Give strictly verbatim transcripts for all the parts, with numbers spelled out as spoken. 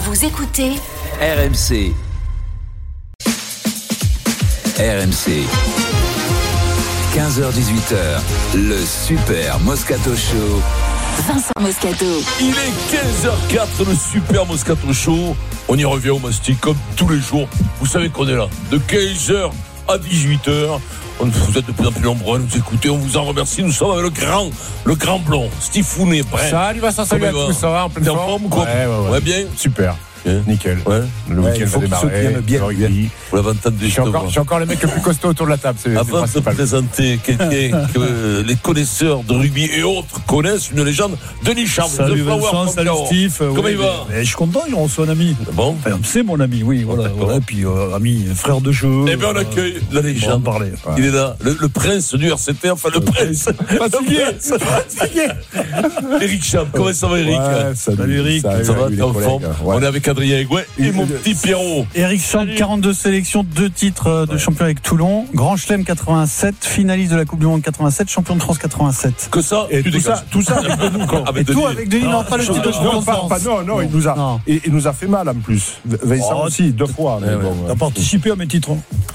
Vous écoutez R M C. R M C. quinze heures dix-huit heures, le Super Moscato Show. Vincent Moscato. Il est quinze heures zéro quatre, le Super Moscato Show. On y revient au mastic comme tous les jours. Vous savez qu'on est là de quinze heures à dix-huit heures. Vous êtes de plus en plus nombreux à nous écouter. On vous en remercie. Nous sommes avec le grand, le grand blond, Steve Founet. Salut Vincent, salut à tous. Ça va en pleine forme? forme ou quoi? Ouais, ouais, ouais. Ouais, bien. Super. Bien. Nickel. Ouais. Le ouais, week-end va démarrer. Bien, bien. Vous l'avez entendu. Je suis encore, je suis encore le mec le plus costaud autour de la table. C'est, Avant c'est de présenter quelqu'un que les connaisseurs de rugby et autres connaissent, une légende, Denis Charvet. Salut Vincent, salut Steve. Comment ouais, il va? mais, mais je suis content, il reçoit un ami. Bon. Enfin, c'est mon ami, oui. Voilà, voilà. Et puis, euh, ami, frère de jeu. Eh bien, on accueille euh, la légende. On ouais. Il est là, le, le prince du R C T, enfin le prince. Fatigué. Fatigué. Eric Cham, comment ça va, Eric? Ouais, salut, salut Eric. Ça, ça va, t'es en forme? Ouais. On est avec Adrien Aigouet et mon petit Pierrot. Eric Cham, quarante-deux sélections, deux titres de ouais. champion avec Toulon, Grand Chelem quatre-vingt-sept, finaliste de la Coupe du Monde quatre-vingt-sept, champion de France quatre-vingt-sept. Que ça? Et tout ça, tout ça avec Denis. Et tout avec Denis, non, pas le titre de champion de France. Non, non, il nous a, non. Il, il nous a fait mal en plus. Vincent oh, aussi, deux fois. Mais bon, t'as participé à mes titres.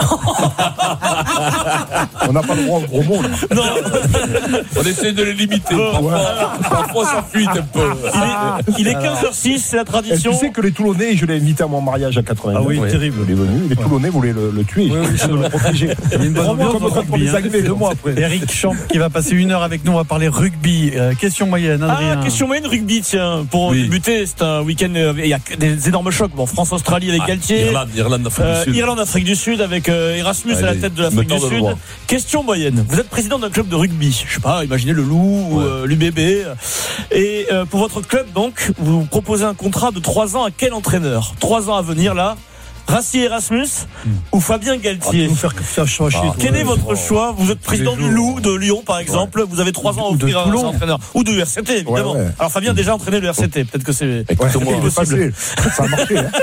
On n'a pas le droit au gros mot. Non, on essaie de les limiter. Parfois, parfois ça fuite un peu. Il est quinze heures six, c'est la tradition. Et tu sais que les Toulonnais, je l'ai invité à mon mariage à quatre-vingt-neuf. Ah oui, ouais. Terrible. Il est venu, les Toulonnais voulaient le, le tuer, oui, oui, de le protéger. Il y a une bonne ambiance comme contre les Anglais, deux mois après. Eric Champ qui va passer une heure avec nous, on va parler rugby. Euh, question moyenne, Adrien. Ah, question moyenne rugby, tiens. Pour oui. débuter, c'est un week-end, il euh, y a des énormes chocs. Bon, France-Australie avec ah, Galtier. Irlande, Irlande, Afrique euh, du Sud. Irlande, Afrique du Sud avec euh, Erasmus Allez, à la tête de l'Afrique du Sud. Question moyenne. Vous êtes président d'un club de rugby. Je sais pas, imaginez le Loup ou ouais. euh, l'U B B. Et euh, pour votre club, donc, vous proposez un contrat de trois ans à quel entraîneur? Trois ans à venir, là. Rassi Erasmus hmm. ou Fabien Galtier? Ah, faire, faire choix ah, Quel ouais, est votre oh, choix? Vous êtes président du Loup, de Lyon par exemple. Ouais. Vous avez trois ans à offrir à un entraîneur. Ou de R C T, évidemment. Ouais, ouais. Alors Fabien a déjà entraîné le R C T. Peut-être que c'est Écoute-moi, ouais, possible. Ça a marqué. Hein.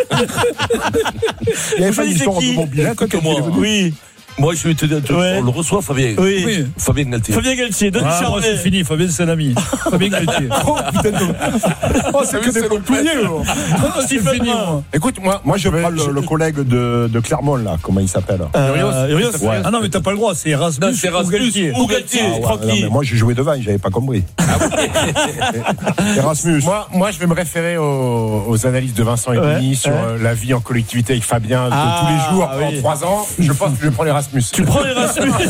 Il y avait pas une histoire de mobilette. Oui. Moi, je vais te dire, ouais. on le reçoit, Fabien. Oui. oui. Fabien Galtier. Fabien Galtier, Denis ah, Charvet. C'est fini, Fabien, c'est l'ami. Fabien Galtier. Oh, putain de... oh, c'est que des pouliers, oh, c'est fini, moi. Écoute, moi, moi je prends le, le collègue de, de Clermont, là. Comment il s'appelle? euh, Urios. Ouais. Ah non, mais t'as pas le droit, c'est Erasmus. Non, c'est Erasmus ou Galtier. Ou Galtier. Ah, ouais, non, mais moi, j'ai joué devant, j'avais pas compris. Erasmus. Moi, moi, je vais me référer aux, aux analyses de Vincent et ouais. Denis sur ouais. la vie en collectivité avec Fabien de ah, tous les jours pendant oui. trois ans. Je pense que je prends l'Erasmus. Tu prends l'Erasmus.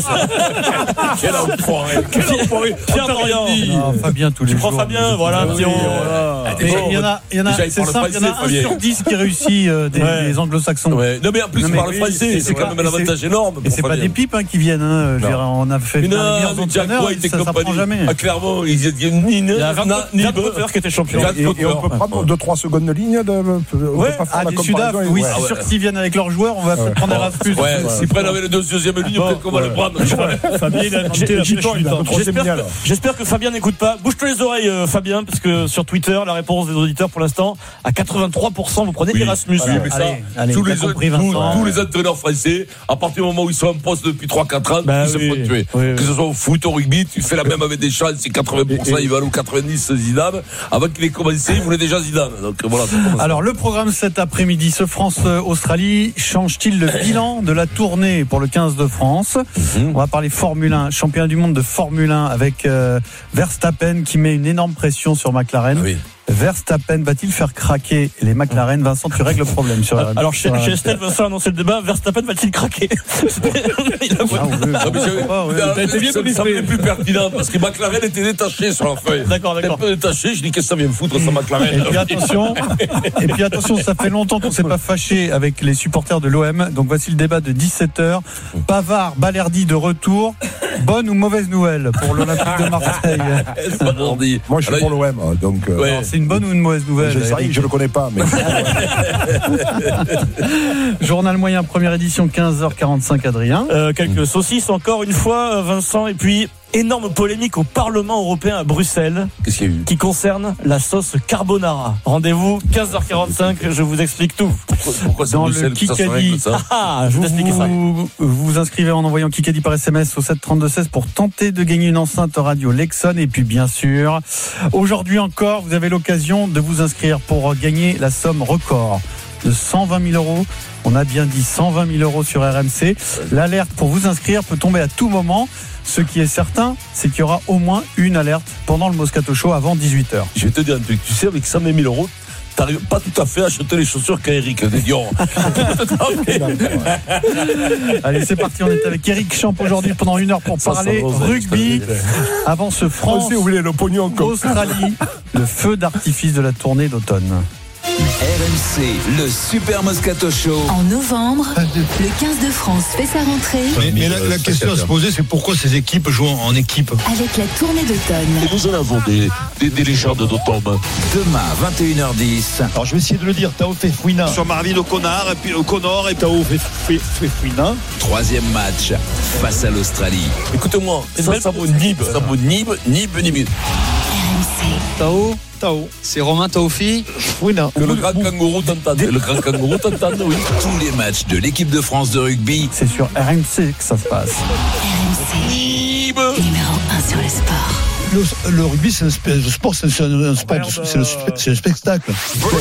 Quel enfoiré. Quel enfoiré. Pierre Dorian. Fabien, tous les jours. Tu prends Fabien, voilà, oui, voilà. Il y en a, il y en a, c'est simple, il y en a un sur dix qui réussit euh, des, ouais. des anglo-saxons. Ouais. Non, mais en plus, ils parlent français, c'est quand même un avantage énorme. Et c'est pas des pipes qui viennent, hein. On a fait venir les meilleurs entraîneurs, ça s'apprend jamais. À Clermont, il y a ni ni Potter qui était champion. Et on peut prendre deux trois secondes de ligne de. Ah, des Sudaf, oui, c'est sûr que s'ils viennent avec leurs joueurs, on va peut-être prendre Erasmus. Ouais, s'ils prennent avec le deuxième ligne, peut-être qu'on va le prendre. Fabien, il a inventé la flèche du temps. J'espère que Fabien n'écoute pas. Bouge-toi les oreilles, Fabien, parce que sur Twitter, la réponse des auditeurs pour l'instant, à quatre-vingt-trois pour cent, vous prenez oui, Erasmus. Oui, mais ça, allez, allez, tous, les, compris, tous, tous les entraîneurs français, à partir du moment où ils sont en poste depuis trois quatre ans, bah, ils oui, se font tuer. Oui, oui. Que ce soit au foot, au rugby, tu fais la même avec des chances, c'est quatre-vingts pour cent, il va aller au quatre-vingt-dix Zidane. Avant qu'il ait commencé, il voulait déjà Zidane. Donc voilà. Alors, le programme cet après-midi, ce France-Australie, change-t-il le bilan de la tournée pour le quinze de France? Mm-hmm. On va parler Formule un, championnat du monde de Formule un avec euh, Verstappen qui met une énorme pression sur McLaren. Ah oui. Verstappen va-t-il faire craquer les McLaren? Vincent, tu règles le problème sur la... Alors, chez, chez Estelle, Vincent a annoncé le débat. Verstappen va-t-il craquer? Il a Ça semblait plus pertinent parce que McLaren était détaché sur la feuille. D'accord, d'accord. Un peu détaché, je dis qu'est-ce que ça vient me foutre, ça McLaren? Et puis attention, et puis attention, ça fait longtemps qu'on ne s'est pas fâché avec les supporters de l'O M. Donc voici le débat de dix-sept heures. Pavard, Balerdi de retour. Bonne ou mauvaise nouvelle pour l'Olympique de Marseille? Moi, je suis pour l'O M, donc. Euh... Ouais. C'est une bonne ou une mauvaise nouvelle? Je sais que je le connais pas, mais. Journal moyen, première édition, quinze heures quarante-cinq, Adrien. Euh, quelques saucisses encore une fois, Vincent, et puis énorme polémique au Parlement européen à Bruxelles. Qu'est-ce qu'il y a eu? Qui concerne la sauce carbonara. Rendez-vous quinze heures quarante-cinq, je vous explique tout. Pourquoi, pourquoi c'est Dans Bruxelles le que ça se règle, Kikadi. ça? Ah, je vous explique ça. Vous vous inscrivez en envoyant Kikadi par S M S au sept trente-deux seize pour tenter de gagner une enceinte radio Lexon. Et puis bien sûr, aujourd'hui encore, vous avez l'occasion de vous inscrire pour gagner la somme record de cent vingt mille euros. On a bien dit cent vingt mille euros sur R M C. L'alerte pour vous inscrire peut tomber à tout moment. Ce qui est certain, c'est qu'il y aura au moins une alerte pendant le Moscato Show avant dix-huit heures. Je vais te dire un truc. Tu sais, avec cent vingt mille euros, t'arrives pas tout à fait à acheter les chaussures qu'Eric. Allez, c'est parti. On est avec Eric Champ aujourd'hui pendant une heure pour Ça, parler ça va, rugby. Avant ce On France, sait où est le pognon comme Australie, le feu d'artifice de la tournée d'automne. R M C, le Super Moscato Show. En novembre, le quinze de France fait sa rentrée Mais, mais la, la question à se poser, c'est pourquoi ces équipes jouent en équipe. avec la tournée d'automne. Nous en avons des, des, des légendes d'automne. Demain, vingt et une heures dix. Alors je vais essayer de le dire, Tao Fefouina sur Marvin O'Connor et puis O'Connor et Tao Fefouina. Troisième match face à l'Australie. Écoutez-moi, ça, ça vaut Nib, ça vaut Nib, Nib, Nib. Tao, Tao, c'est Romain Taofi Fouina. Que le grand kangourou t'entende. Le grand kangourou t'entende, oui. Tous les matchs de l'équipe de France de rugby C'est sur R M C que ça se passe. R M C, Nib. numéro un sur le sport. Le, le rugby, c'est un spe- le sport, c'est, c'est un, un spe- c'est, le, spe- c'est le spectacle.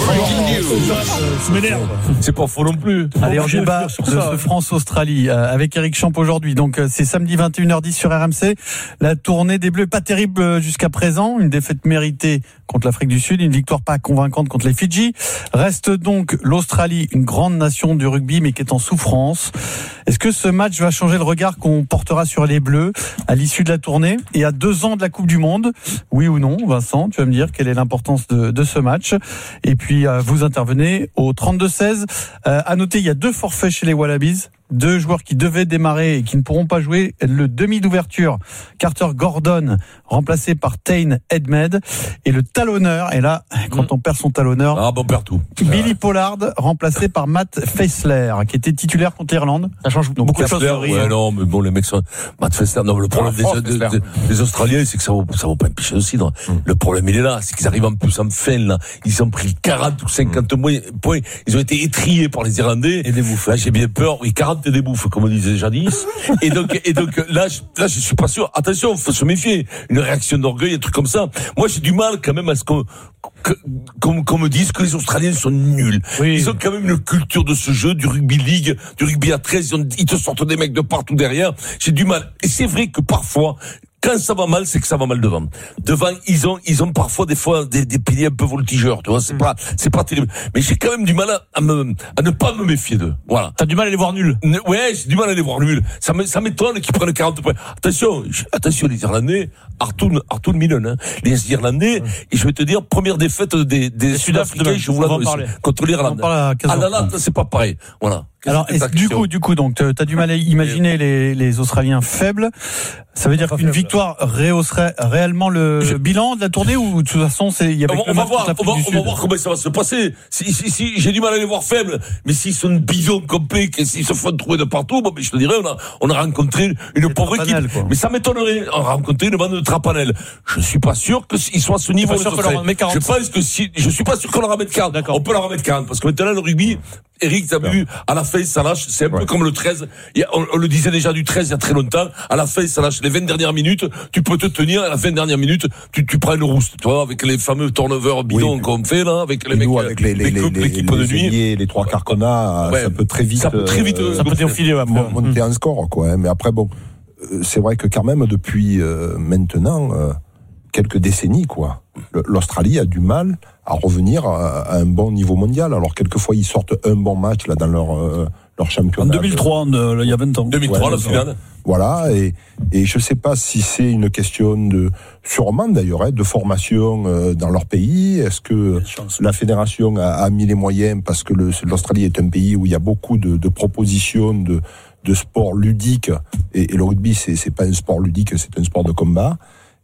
C'est pas faux non plus. Allez, on débat de ce France-Australie euh, avec Eric Champ aujourd'hui. Donc, euh, c'est samedi vingt et une heures dix sur R M C. La tournée des Bleus, pas terrible euh, jusqu'à présent. Une défaite méritée contre l'Afrique du Sud, une victoire pas convaincante contre les Fidji. Reste donc l'Australie, une grande nation du rugby, mais qui est en souffrance. Est-ce que ce match va changer le regard qu'on portera sur les Bleus à l'issue de la tournée et à deux ans de la Coupe du Monde? Oui ou non, Vincent? Tu vas me dire quelle est l'importance de, de ce match. Et puis, euh, vous intervenez au trente-deux seize. Euh, à noter, il y a deux forfaits chez les Wallabies. Deux joueurs qui devaient démarrer et qui ne pourront pas jouer. Le demi d'ouverture, Carter Gordon, remplacé par Tain Edmed. Et le talonneur, et là, quand on perd son talonneur, Ah, bon, on perd tout. Billy Pollard, remplacé par Matt Faessler, qui était titulaire contre l'Irlande. Ça change Donc, beaucoup de choses. Faessler, ouais, non, mais bon, les mecs sont. Matt Faessler, non, le problème des, fort, des, Faessler. des, des Australiens, c'est que ça vaut, ça vaut pas un pichet de cidre. Le problème, il est là. C'est qu'ils arrivent en plus en fin, là. Ils ont pris quarante ou cinquante points. Ils ont été étriés par les Irlandais. Et des bouffes. Là, j'ai bien peur. Oui, quarante et des bouffes, comme on disait jadis. et donc, et donc, là, je, là, je suis pas sûr. Attention, faut se méfier. Une réaction d'orgueil, un truc comme ça. Moi, j'ai du mal, quand même, à ce qu'on, que- qu'on, qu'on me dise que les Australiens sont nuls. Oui. Ils ont quand même une culture de ce jeu, du rugby league, du rugby à treize. Ils, ont- ils te sortent des mecs de partout derrière. J'ai du mal. Et c'est vrai que parfois, quand ça va mal, c'est que ça va mal devant. Devant, ils ont, ils ont parfois des fois des, des piliers un peu voltigeurs, tu vois. C'est pas, c'est pas terrible. Mais j'ai quand même du mal à, à me, à ne pas me méfier d'eux. Voilà. T'as du mal à les voir nuls. Ne- Ouais, j'ai du mal à les voir nuls. Ça me, ça m'étonne qu'ils prennent quarante points. Attention, je- attention, les Irlandais, Artoun, Artoun Millen, hein. Les Irlandais, et je vais te dire, première défaite des, des Sud-Africains, demain. je vous On va en l'annonce, parler. contre On l'Irlande. parle à quinze Ah heures là là, trente. c'est pas pareil. Voilà. Alors, Qu'est-ce que est-ce- du t'as coup, du coup, donc, t'as du mal à imaginer les, les Australiens faibles. Ça veut dire Pas qu'une faible. victoire rehausserait réellement le Je- bilan de la tournée ou de toute façon, c'est, il y avait On va, que le on va match voir, contre on va, l'Afrique du on va Sud. voir comment ça va se passer. Si, si, si, j'ai du mal à les voir faibles, mais s'ils sont bidons complets, que s'ils se font trouver de partout, bon, mais je te dirais, on a, on a rencontré une pauvre équipe. trapanel, quoi. Mais ça m'étonnerait. On a rencontré une bande de trapanel. Je suis pas sûr qu'ils soient à ce niveau. pas sûr les qu'on leur Australiens. en met quarante. Je pense que si, je suis pas sûr qu'on leur en mette quarante. D'accord. On peut leur en mettre quarante. Parce que maintenant, le rugby, Eric, t'as vu, à la fin, ça lâche. C'est un peu comme le treize. Il y a- on, on le disait déjà du treize il y a très longtemps. À la fin, ça lâche. Les vingt dernières minutes, tu peux te tenir. À la vingt dernières minutes, tu, tu prends une rouste. Tu vois, avec les fameux turnovers bidons Oui. qu'on fait, là, avec les Et mecs, nous, avec les, les, les, couples, les, l'équipe les de nuit. ailiers, les trois quarts qu'on a, Ouais. ça peut très vite, Ça peut très vite, euh, Ça peut défiler, ouais, après. mon- monter en score, quoi. hein. Mais après, bon, euh, c'est vrai que quand même, depuis euh, maintenant euh, quelques décennies, quoi, le- l'Australie a du mal à revenir à, à un bon niveau mondial. Alors, quelquefois, ils sortent un bon match là dans leur, euh, leur En championnat. deux mille trois, on, euh, il y a vingt ans. deux mille trois, Ouais, la d'accord. finale. Voilà, et, et je ne sais pas si c'est une question de, sûrement d'ailleurs, hein, de formation euh, dans leur pays. Est-ce que la fédération a, a mis les moyens, parce que le- l'Australie est un pays où il y a beaucoup de, de propositions de, de sports ludiques, et, et le rugby, c'est c'est pas un sport ludique, c'est un sport de combat.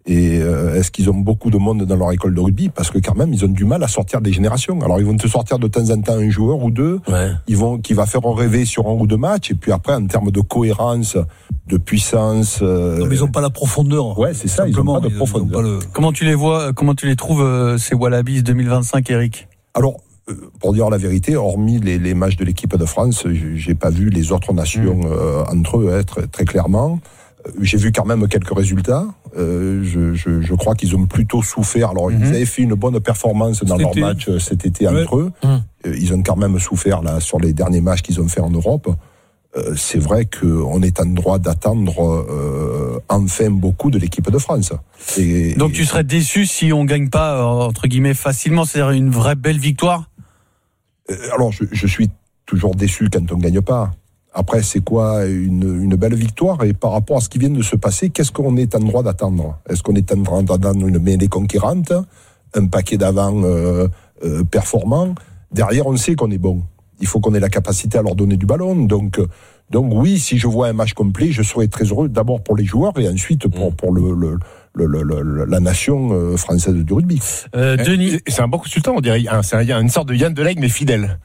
Et euh, est-ce qu'ils ont beaucoup de monde dans leur école de rugby? Parce que quand même, ils ont du mal à sortir des générations. Alors, ils vont te sortir de temps en temps un joueur ou deux, ouais. ils vont, qui va faire rêver sur un ou deux matchs. Et puis après, en termes de cohérence, de puissance... Euh... Non, mais ils n'ont pas la profondeur. Ouais, c'est ça, ils n'ont pas de profondeur. Pas le... Comment tu les vois, comment tu les trouves, euh, ces Wallabies deux mille vingt-cinq, Eric? Alors, pour dire la vérité, hormis les, les matchs de l'équipe de France, j'ai pas vu les autres nations mmh. euh, entre eux être très, très clairement. J'ai vu quand même quelques résultats. Euh, je, je, je crois qu'ils ont plutôt souffert. Alors, mmh. ils avaient fait une bonne performance dans leur match cet été ouais. entre eux. Mmh. Ils ont quand même souffert là sur les derniers matchs qu'ils ont fait en Europe. Euh, c'est vrai qu'on est en droit d'attendre euh, enfin beaucoup de l'équipe de France. Et, Donc, et... tu serais déçu si on gagne pas, entre guillemets, facilement, c'est-à-dire une vraie belle victoire? euh, Alors, je, je suis toujours déçu quand on gagne pas. Après, c'est quoi une, une belle victoire? Et par rapport à ce qui vient de se passer, qu'est-ce qu'on est en droit d'attendre? Est-ce qu'on est en droit d'attendre une mêlée conquérante, un paquet d'avant euh, euh, performant? Derrière, on sait qu'on est bon. Il faut qu'on ait la capacité à leur donner du ballon. Donc, donc oui, si je vois un match complet, je serais très heureux, d'abord pour les joueurs et ensuite pour, pour le... le Le, le, le, la nation française du rugby. Euh, Denis, c'est un bon consultant, on dirait. C'est un, une sorte de Yann Delague, mais fidèle.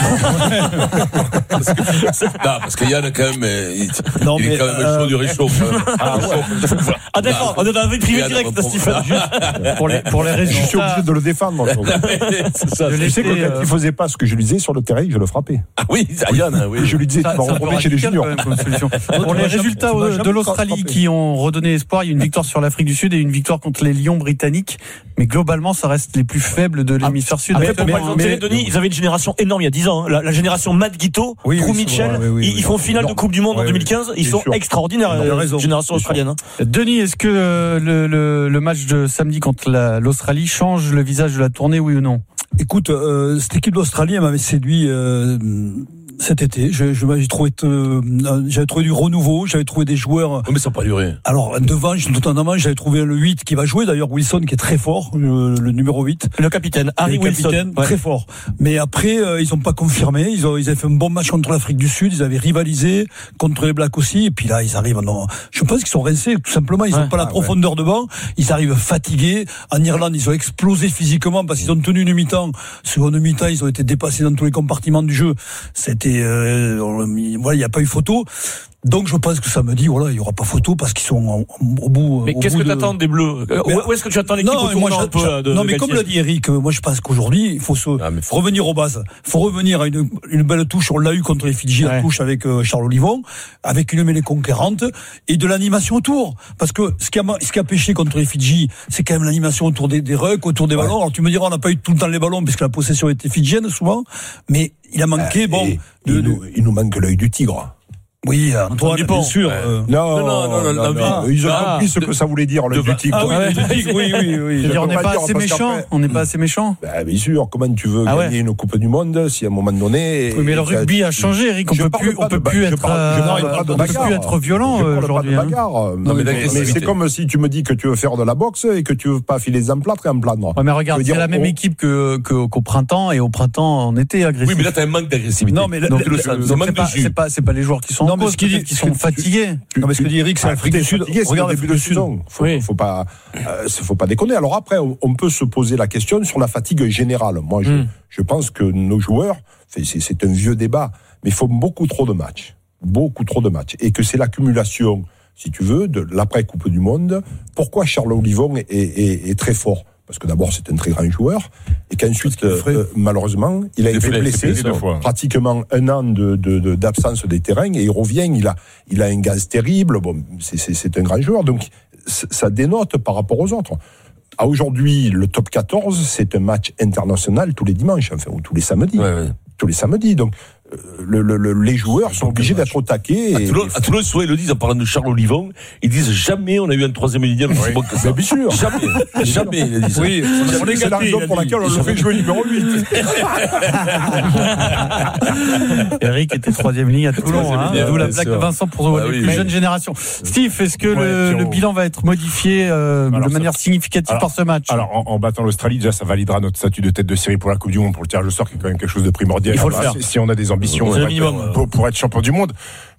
parce que, non, parce que Yann, quand même, il, non, il mais, est quand même euh... chaud du réchaud. Ah, ouais. Ah, d'accord, on est dans un truc privé direct, Stephen. Pour les, pour les résultats. Je suis obligé de le défendre. C'est ça. Je sais que quand il faisait pas ce que je lui disais sur le terrain, je le frappais. Ah oui, Yann, oui. Je lui disais, tu vas retrouver chez les juniors. Pour les résultats de l'Australie qui ont redonné espoir, il y a une victoire sur l'Afrique du Sud et une victoire contre les Lions britanniques, mais globalement ça reste les plus faibles de l'hémisphère sud. Après, pour mais, Denis, ils avaient une génération énorme il y a dix ans, hein. la, la génération Matt Guiteau, oui, Drew oui, Mitchell, oui, oui, ils, ils font finale de Coupe du Monde oui, en deux mille quinze, ils sont sûr. extraordinaires, la génération australienne. Hein. Denis, est-ce que euh, le, le, le match de samedi contre la, l'Australie change le visage de la tournée, oui ou non? Écoute, euh, cette équipe d'Australie elle m'avait séduit euh, cet été. Je, je, j'ai trouvé, euh, j'avais trouvé du renouveau, j'avais trouvé des joueurs. Oh, mais ça n'a pas duré. Alors, devant, notamment, j'avais trouvé le huit qui va jouer, d'ailleurs, Wilson, qui est très fort, le, le numéro huit. Le capitaine, Harry le Wilson. Capitaine, ouais. Très fort. Mais après, euh, ils n'ont pas confirmé. Ils, ont, ils avaient fait un bon match contre l'Afrique du Sud, ils avaient rivalisé contre les Blacks aussi, et puis là, ils arrivent, non, je pense qu'ils sont rincés, tout simplement, ils n'ont ouais. pas la profondeur ouais. devant, ils arrivent fatigués. En Irlande, ils ont explosé physiquement parce qu'ils ont tenu une mi-temps. Seconde mi-temps, ils ont été dépassés dans tous les compartiments du jeu. C'était, euh, voilà, il n'y a pas eu photo. Donc je pense que samedi, voilà, il y aura pas photo parce qu'ils sont au, au bout. Mais au qu'est-ce bout que de... t'attends des Bleus? Mais, Où est-ce que tu attends l'équipe non, au tournant un peu de, Non, de mais comme l'a dit Eric, moi je pense qu'aujourd'hui il faut se ah, faut revenir aux bases. Il faut revenir à une, une belle touche. On l'a eu contre les Fidji, ouais. la touche avec euh, Charles Olivon, avec une mêlée conquérante et de l'animation autour. Parce que ce qui a ce qui a pêché contre les Fidji, c'est quand même l'animation autour des, des rucks, autour des ouais. ballons. Alors tu me diras, on n'a pas eu tout le temps les ballons puisque la possession était fidjienne souvent, mais il a manqué. Euh, bon, de, il, de... Nous, il nous manque l'œil du tigre. Oui, Antoine, bien sûr. Euh... Non, non, non, non, non, non, non. Ils ont ah, compris ce que ça voulait dire, le du tigre. Ah oui, ouais. oui, oui, oui. C'est-à-dire, on n'est pas assez méchant. On n'est pas assez méchant. Ben, bien sûr. Comment tu veux ah gagner ouais. une Coupe du Monde si à un moment donné. Oui, mais le rugby a changé, Eric. On peut plus, on peut plus être, on peut plus être violent aujourd'hui. Non, mais c'est comme si tu me dis que tu veux faire de la boxe et que tu veux pas filer des emplâtres et en plaindre. Mais regarde, c'est la même équipe que qu'au printemps et au printemps on était agressif. Oui, mais là t'as un manque d'agressivité. Non, mais c'est pas c'est pas les joueurs qui sont en cause, qui sont fatigués. Non, mais ce que dit Eric, c'est l'Afrique du Sud. Regarde le début de saison. Faut, oui. faut pas, euh, faut pas déconner. Alors après, on, on peut se poser la question sur la fatigue générale. Moi, je, mm. je pense que nos joueurs, c'est, c'est un vieux débat, mais il faut beaucoup trop de matchs, beaucoup trop de matchs, et que c'est l'accumulation, si tu veux, de l'après Coupe du Monde. Pourquoi Charles Olivon est, est, est très fort? Parce que d'abord, c'est un très grand joueur, et qu'ensuite, euh, malheureusement, il a été blessé, pratiquement un an de, de, de, d'absence des terrains, et il revient, il a, il a un gaz terrible, bon, c'est, c'est, c'est un grand joueur, donc ça dénote par rapport aux autres. À aujourd'hui, le top quatorze, c'est un match international tous les dimanches, enfin, ou tous les samedis. Ouais, ouais. Tous les samedis, donc Le, le, le, les joueurs sont obligés d'être au taquet. À Toulon, à Toulon, souvent, ils le disent en parlant de Charles Olivon, ils disent jamais on a eu un troisième millième aussi bon que ça. Bien sûr. Jamais. Jamais, ils disent. Oui, on est c'est la raison pour laquelle on le fait jouer numéro huit. Eric était troisième ligne à Toulon, hein. D'où la plaque de Vincent pour bah, les oui, plus oui. jeunes générations. Steve, est-ce que ouais, le, le bilan va être modifié euh, alors, de manière ça, significative alors, par ce match? Alors, en, en battant l'Australie, déjà, ça validera notre statut de tête de série pour la Coupe du Monde, pour le tirage au sort, qui est quand même quelque chose de primordial. Il faut le faire. Si on a des ambitions pour, pour, pour être champion du monde.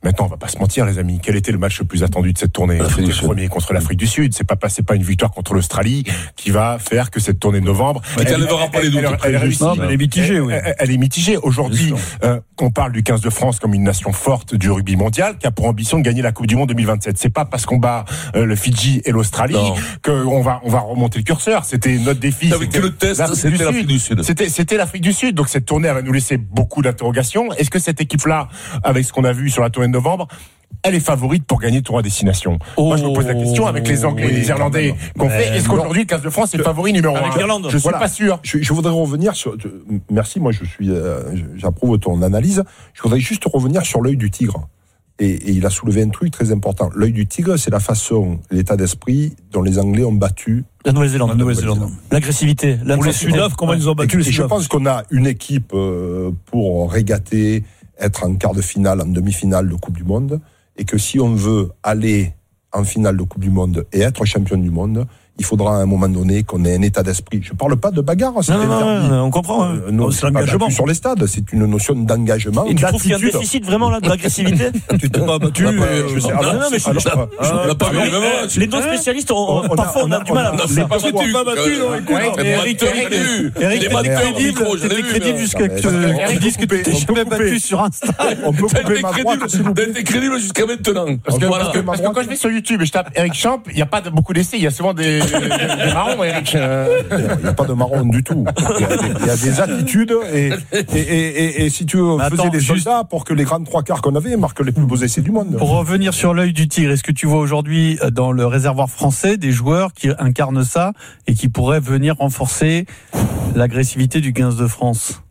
Maintenant, on va pas se mentir, les amis. Quel était le match le plus attendu de cette tournée? C'était le premier contre l'Afrique du Sud. C'est pas passé pas une victoire contre l'Australie qui va faire que cette tournée de novembre. Mais elle ne verra pas les doutes. Elle, elle, elle, elle est mitigée, oui. Elle, elle est mitigée. Aujourd'hui, euh, on parle du quinze de France comme une nation forte du rugby mondial qui a pour ambition de gagner la Coupe du Monde deux mille vingt-sept. C'est pas parce qu'on bat euh, le Fidji et l'Australie non. qu'on va on va remonter le curseur. C'était notre défi. Avec que le test, c'était l'Afrique du Sud. C'était c'était l'Afrique du Sud. Donc cette tournée elle va nous laisser beaucoup d'interrogations. Est-ce que cette équipe-là, avec ce qu'on a vu sur la tournée de novembre, elle est favorite pour gagner le tournoi destination? Oh, Moi, je me pose la question avec les Anglais oui, et les Irlandais qu'on fait. Est-ce qu'aujourd'hui, le quinze de France est le favori numéro un? Avec l'Irlande. Je suis voilà. pas sûr. Je, je voudrais revenir sur. Merci, moi, je suis. Euh, j'approuve ton analyse. Je voudrais juste revenir sur l'œil du tigre. Et, et il a soulevé un truc très important. L'œil du tigre, c'est la façon, l'état d'esprit dont les Anglais ont battu la Nouvelle-Zélande. La Nouvelle-Zélande. L'agressivité. Pour les Sudaf, comment ils ont battu les Sudaf? Je pense qu'on a une équipe euh, pour régater, être en quart de finale, en demi-finale de Coupe du Monde. Et que si on veut aller en finale de Coupe du Monde et être champion du monde, il faudra à un moment donné qu'on ait un état d'esprit. Je ne parle pas de bagarre, c'est non, non, non, on comprend. Hein. Euh, non, c'est l'engagement sur les stades, c'est une notion d'engagement. Et tu trouves qu'il y a un déficit vraiment là de l'agressivité? Tu t'es pas battu. Je sais. Non, non, mais je l'ai pas vu. Les deux spécialistes, parfois on a du mal à. On n'a pas battu. Eric, Eric, t'es crédible jusqu'à que tu dises que tu t'es jamais battu sur Insta. On peut couper ma droite. T'es crédible jusqu'à maintenant. Parce que quand je vais sur YouTube et je tape Eric Champ, il n'y a pas beaucoup d'essais, il y a souvent des des marrons, Eric. Il n'y a pas de marron du tout. Il y a des, il y a des attitudes et, et, et, et, et si tu faisais attends, des soldats juste... pour que les grands trois quarts qu'on avait marquent les plus beaux essais du monde. Pour revenir sur l'œil du tigre, est-ce que tu vois aujourd'hui dans le réservoir français des joueurs qui incarnent ça et qui pourraient venir renforcer l'agressivité du quinze de France?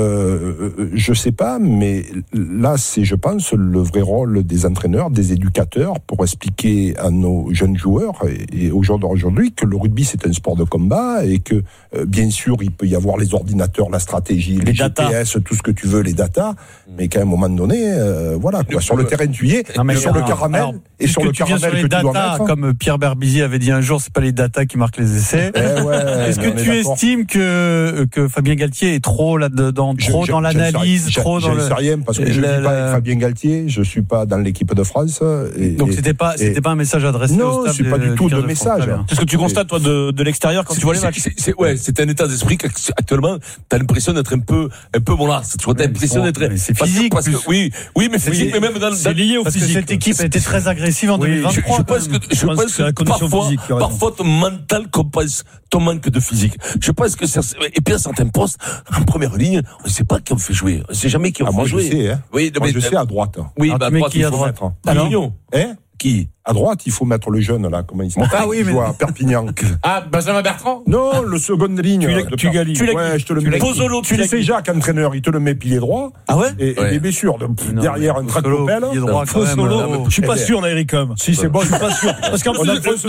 Euh, je sais pas, mais là, c'est, je pense, le vrai rôle des entraîneurs, des éducateurs, pour expliquer à nos jeunes joueurs et, et aux joueurs d'aujourd'hui que le rugby c'est un sport de combat et que, euh, bien sûr, il peut y avoir les ordinateurs, la stratégie, les, les G P S, tout ce que tu veux, les datas, mais qu'à un moment donné, euh, voilà, quoi, sur le terrain tu y es, non, mais et sur alors, le caramel, alors, et sur le caramel sur les que data, tu dois mettre. Comme Pierre Berbizier avait dit un jour, c'est pas les datas qui marquent les essais. Eh ouais, Est-ce que tu d'accord. estimes que que Fabien Galtier est trop là-dedans? Dans, trop je, dans l'analyse, je, trop je, dans je le. sais rien parce que je ne vis pas avec Fabien Galtier, je suis pas dans l'équipe de France. Et, Donc c'était pas, et, c'était pas un message adressé non, au staff. Non, c'est pas du tout de, de message. C'est ce que tu constates toi de, de l'extérieur quand c'est, tu vois les matchs. C'est, c'est, ouais, c'est un état d'esprit qu'actuellement t'as l'impression d'être un peu, un peu bon là. Tu vois, t'as l'impression d'être. C'est physique. Parce que, oui, oui, mais physique, mais même dans. C'est lié au parce physique. Que cette équipe a été très agressive en deux mille vingt-trois. Je pense que, je pense que parfois, parfois ton mental compense ton manque de physique. Je pense que c'est, et puis à certains postes, en première ligne, on ne sait pas qui on fait jouer. On ne sait jamais qui on ah, fait moi jouer. Je sais, hein. Oui, moi, mais, je sais à droite. Oui, ah, bah, à mais droite, qui il à faut droite? mettre. Ah, Mignon. Hein? Qui? À droite, il faut mettre le jeune, là, comment il s'appelle? Ah oui, mais. À Perpignan. Ah, Benjamin Bertrand? Non, le seconde ligne. Tu l'as dit. Ouais, je te le mets. Pozzolo, tu l'as dit. C'est Jacques, entraîneur, il te le met pilier droit. Ah ouais? Et, et bien sûr, derrière un tractopelle. Pilier droit, quand même. Je suis pas sûr, là, Eric, comme. Si, c'est bon, je suis pas sûr. Parce qu'en plus,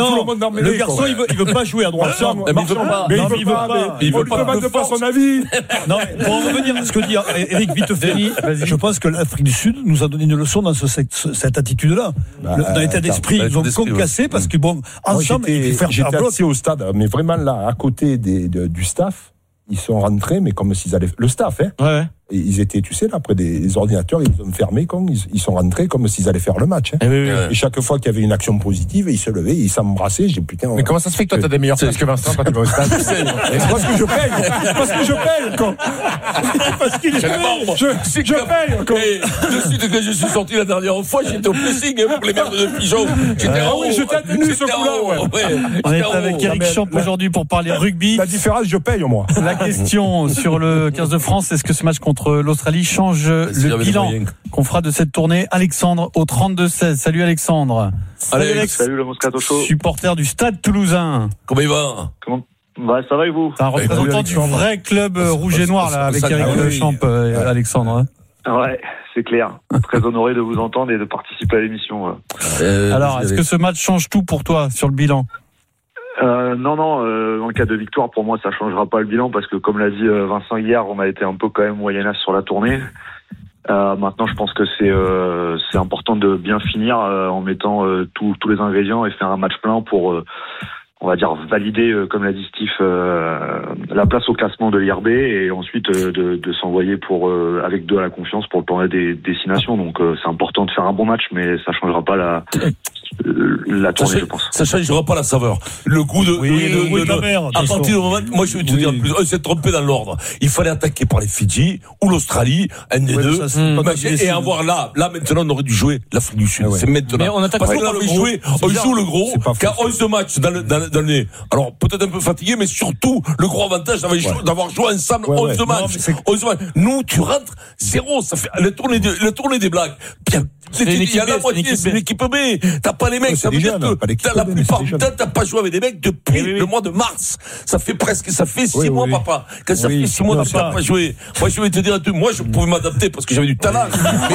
le garçon, il veut, il veut pas jouer à droite. Mais il veut pas. Mais il veut pas. Il veut pas. Il veut pas son avis. Non, pour en revenir à ce que dit Eric Vitefeni, je pense que l'Afrique du Sud nous a donné une leçon dans cette attitude-là. Dans l'état d'esprit, ils ont concassé parce que bon, ensemble, j'étais, il faut faire j'étais assis au stade, mais vraiment là, à côté des, de, du staff, ils sont rentrés, mais comme s'ils allaient, le staff, hein. Ouais. Et ils étaient, tu sais, là, près des ordinateurs, ils ont fermé, comme ils, ils sont rentrés comme s'ils allaient faire le match. Hein. Et, oui, oui. Et chaque fois qu'il y avait une action positive, ils se levaient, ils s'embrassaient. J'ai dit, putain. Mais comment ça se fait que toi, t'as des meilleures places que Vincent quand tu vas au stade? C'est parce que je paye. Parce que je paye, quoi. Parce qu'il est membre. Je, je, je paye, quoi. Et de suite que je suis sorti la dernière fois, j'étais au pressing pour les merdes de pigeons. J'étais ah oui, j'étais tenu ce coup-là, ouais. On est avec Eric Champ aujourd'hui pour parler rugby. La différence, je paye, moi. La question sur le quinze de France, est-ce que ce match contre l'Australie change le bilan qu'on fera de cette tournée? Alexandre au trente-deux seize. Salut Alexandre. Salut Alex. Salut le Moscato Show. Supporter du Stade Toulousain. Comment il va? Comment bah, ça va et vous? C'est un représentant du vrai club rouge et noir là, avec Eric Champ, euh, Alexandre. Ouais, c'est clair. Très honoré de vous entendre et de participer à l'émission. Euh, Alors, est-ce que ce match change tout pour toi sur le bilan? Euh, non, non, euh, en cas de victoire, pour moi, ça changera pas le bilan parce que, comme l'a dit euh, Vincent hier, on a été un peu quand même moyennasse sur la tournée. Euh, maintenant, je pense que c'est euh, c'est important de bien finir euh, en mettant euh, tous tous les ingrédients et faire un match plein pour euh, on va dire valider, euh, comme l'a dit Steve, euh, la place au classement de l'I R B et ensuite euh, de, de s'envoyer pour euh, avec deux à la confiance pour le tournoi des destinations. Donc euh, c'est important de faire un bon match, mais ça changera pas la euh, la tournée, ça, je pense. Ça changera pas la saveur, le goût de. Oui, de, le de, goût de de, la mer, à de partir du moment, moi je vais te oui. dire plus, on s'est trompé dans l'ordre. Il fallait attaquer par les Fidji ou l'Australie, un des Ouais, deux, ça, c'est pas machin, et avoir là, là maintenant on aurait dû jouer l'Afrique du Sud. Ah ouais. C'est maintenant. Mais on attaque parce que pas là par on le avait gros. joué, on joue le gros, C'est pas qui a onze matchs dans le dans, dans le nez. Alors peut-être un peu fatigué, mais surtout le gros avantage d'avoir joué, d'avoir joué ensemble Ouais, onze ouais. matchs. onze matchs. Nous, tu rentres zéro, ça fait le tournée de, le tournée des Blacks. Bien. C'est une Il y équipe a la B, moitié, c'est c'est une l'équipe B. T'as pas les mecs, Ouais, ça c'est veut des dire jeunes, que pas l'équipe t'as la B, mais plupart c'est des du jeunes. temps, t'as pas joué avec des mecs depuis Oui, oui, oui. le mois de mars. Ça fait presque, ça fait six Oui, mois, oui. papa. Quand ça Oui. fait six mois, Non, t'as ça- pas, pas joué. Moi, je vais te dire un truc. Moi, je pouvais m'adapter parce que j'avais du talent. mais,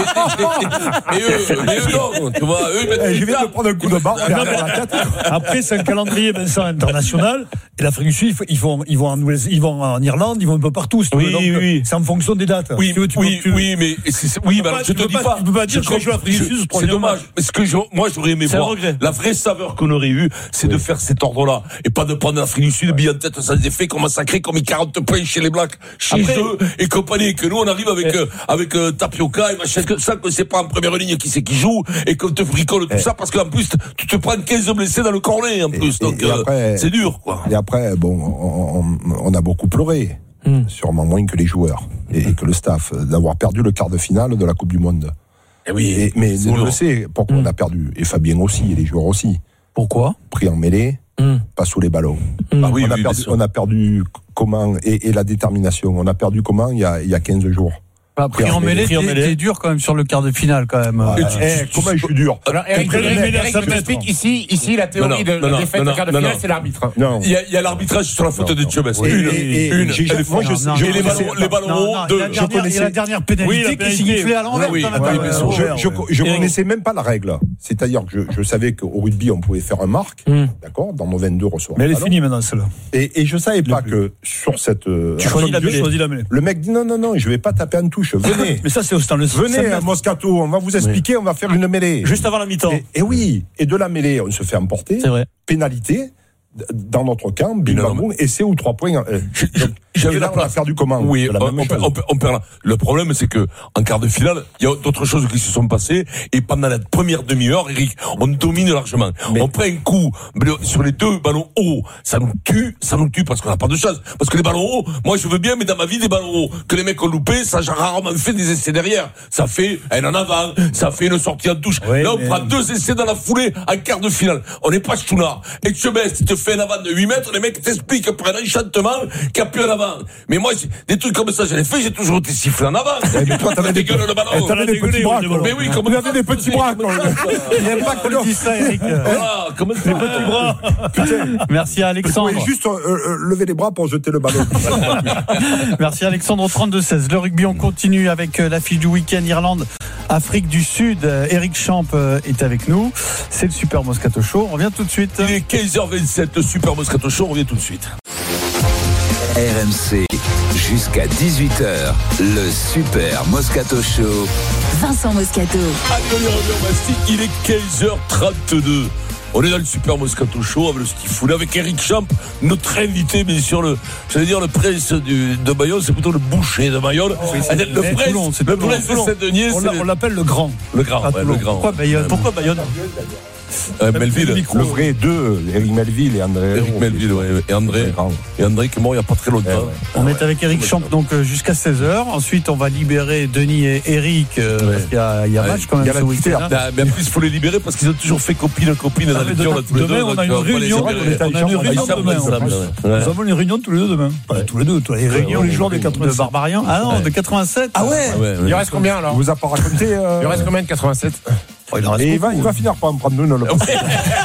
mais, eux, mais eux, non. Tu vois, eux, ils mettent Eh, des je viens gars. de prendre un coup de barre derrière la tête. Après, c'est un calendrier, Vincent, international. Et l'Afrique du Sud, ils vont, ils vont en, Nouvelle- ils vont en Irlande, ils vont un peu partout. Si tu Oui, veux. Donc, oui. c'est en fonction des dates. Oui, Si tu veux, tu oui, peux- tu- oui, mais c'est, c'est- oui, peux bah, pas- je tu te peux dis pas- pas. tu peux pas dire Je que je joue l'Afrique du je- Sud, ce C'est troisième dommage. match. Mais ce que je, moi, j'aurais aimé C'est un voir. regret. La vraie saveur qu'on aurait eue, c'est de faire cet ordre-là. Et pas de prendre l'Afrique du Sud, bien en tête, sans effet, qu'on massacrait, qu'on mis quarante points chez les Blacks, chez Après- eux, et compagnie. Et que nous, on arrive avec, euh, avec, euh, Tapioca et machin, que ça, qu'on sait pas en première ligne qui c'est qui joue, et qu'on te bricole tout Eh. ça, parce qu'en plus, tu te prends quinze blessés dans le cornet, en plus. Et- Donc, et euh, après- c'est dur, quoi. Et après, bon, on, on- on a beaucoup pleuré, Hmm. sûrement moins que les joueurs et, et que le staff, d'avoir perdu le quart de finale de la Coupe du Monde. Eh oui. Et- mais c'est nous, on lourd. le sait, pourquoi on a perdu. Et Fabien aussi, et les joueurs aussi. Pourquoi? Pris en mêlée, Hmm. pas sous les ballons. Ah oui, on, a oui, perdu, bien sûr. on a perdu comment et, et la détermination. On a perdu comment il y a, il y a quinze jours. Pris en mêlée, Pris en t'es mêlée. t'es dur quand même sur le quart de finale quand même. Ah, Et tu- eh, tu- comment tu- je suis dur. Alors, Eric, Après, Eric, mais là, Eric, ça je peut t'explique être- ici, ici, la théorie Non, non, de non, la non, défaite non, en quart de non, finale, non. c'est l'arbitre. Non. Il y a, il y a l'arbitrage sur la faute Non, de non. Tchebès. Et- Une, et- et- une. j'ai- Elle est moi, forte. je sais- Non, je Et les non, ballons, non, les ballons non, hauts, non, deux. et la je dernière, connaissais- et la dernière pénalité Oui, la qui pénalité. sifflait à l'envers. Oui, quand même. oui, Euh, bien sûr. Je, je, je Et- connaissais même pas la règle. C'est-à-dire que je, je savais qu'au rugby, on pouvait faire un marque, Hmm. d'accord, dans nos vingt-deux recevoir. Mais elle est ballon. finie maintenant, celle-là. Et, et je savais pas que sur cette. euh, Tu choisis la action de mêlée. jeu, choisis la mêlée. le mec dit non, non, non, je vais pas taper en touche. Venez. Mais ça, c'est au stand. Venez à Moscato, on va vous expliquer, on va faire une mêlée. Juste avant la mi-temps. Et, et oui, et de la mêlée, on se fait emporter. C'est vrai. Pénalité. d- Dans notre camp, bim Non, non, bam boum, et c'est ou trois points. euh, Je- je- donc, J'avais et là, la on a place. perdu comment Oui, De la on, même on perd, chose. on perd- on perd là. Le problème, c'est que en quart de finale, il y a d'autres choses qui se sont passées. Et pendant la première demi-heure, Eric, on domine largement. Mais- on prend un coup sur les deux ballons hauts. Ça nous tue, ça nous tue parce qu'on n'a pas de chance. Parce que les ballons hauts, moi je veux bien, mais dans ma vie, des ballons hauts que les mecs ont loupé, ça j'ai rarement fait des essais derrière. Ça fait un en avant, ça fait une sortie en touche. Oui, là, on mais- prend deux essais dans la foulée en quart de finale. On n'est pas Chouna. Et Tchebès, tu te fais un avant de huit mètres, les mecs t'expliquent pour un enchantement qu'il n'y a plus en avant. Mais moi, j'ai- des trucs comme ça, j'en ai fait, j'ai toujours été sifflé en avant. Eh, mais toi, t'avais des- Dégueule le ballon. Eh, t'avais des petits bras, quoi. Mais oui, comme Vous avez des petits bras, quoi. Il n'aime pas qu'on le dise ça, Eric. Voilà, comme ça. Petits bras. Merci à Vous Alexandre. pouvez juste euh, euh, lever les bras pour jeter le ballon. Merci Alexandre au trente-deux seize. Le rugby, on continue avec euh, l'affiche du week-end Irlande, Afrique du Sud. Euh, Eric Champ euh, est avec nous. C'est le Super Moscato Show. On revient tout de suite. Il est quinze heures vingt-sept, le Super Moscato Show, on revient tout de suite. R M C, jusqu'à dix-huit heures, le Super Moscato Show. Vincent Moscato. Allez, on y revient au Mastic, il est quinze heures trente-deux. On est dans le Super Moscato Show avec le Stifoul, avec Eric Champ, notre invité, bien sûr, le, j'allais dire le prince du, de Bayonne, c'est plutôt le boucher de Bayonne. c'est- le c'est prince, Toulon, c'est le Toulon. prince de Saint-Denis, On c'est l'a- le, on l'appelle le grand. le grand, à ouais, le Toulon. grand. Pourquoi Bayonne Pourquoi Bayonne Euh, Melville, Le Le vrai deux, Eric Melville et André. Eric Hérault. Melville, ouais, et André, Très grand. et André qui est mort il n'y a pas très longtemps. Eh ouais. On est avec Eric Champ donc euh, jusqu'à seize heures. Ensuite, on va libérer Denis et Eric euh, Ouais. parce qu'il y a, il y a Ouais. match quand Il y même a ce la week-end. petite hein. Ah, mais en plus, il faut les libérer parce qu'ils ont toujours fait copine, copine dans Ah, les mais tours, demain- là, tous les deux. demain, on a donc, une euh, faut les réunion. libérer. On a une réunion Ensemble, demain. ensemble, ouais. Ouais. Nous avons une réunion tous les deux demain. Pas tous les deux, tous les réunions, les joueurs des De quatre-vingt-sept. Barbarian. Ah non, de quatre-vingt-sept. Ah ouais Ouais, ouais. Il reste combien alors Il vous a pas raconté. euh, Il reste combien de quatre-vingt-sept Oh, il en reste Et il va, beaucoup. il va finir par en prendre une. le- Ça y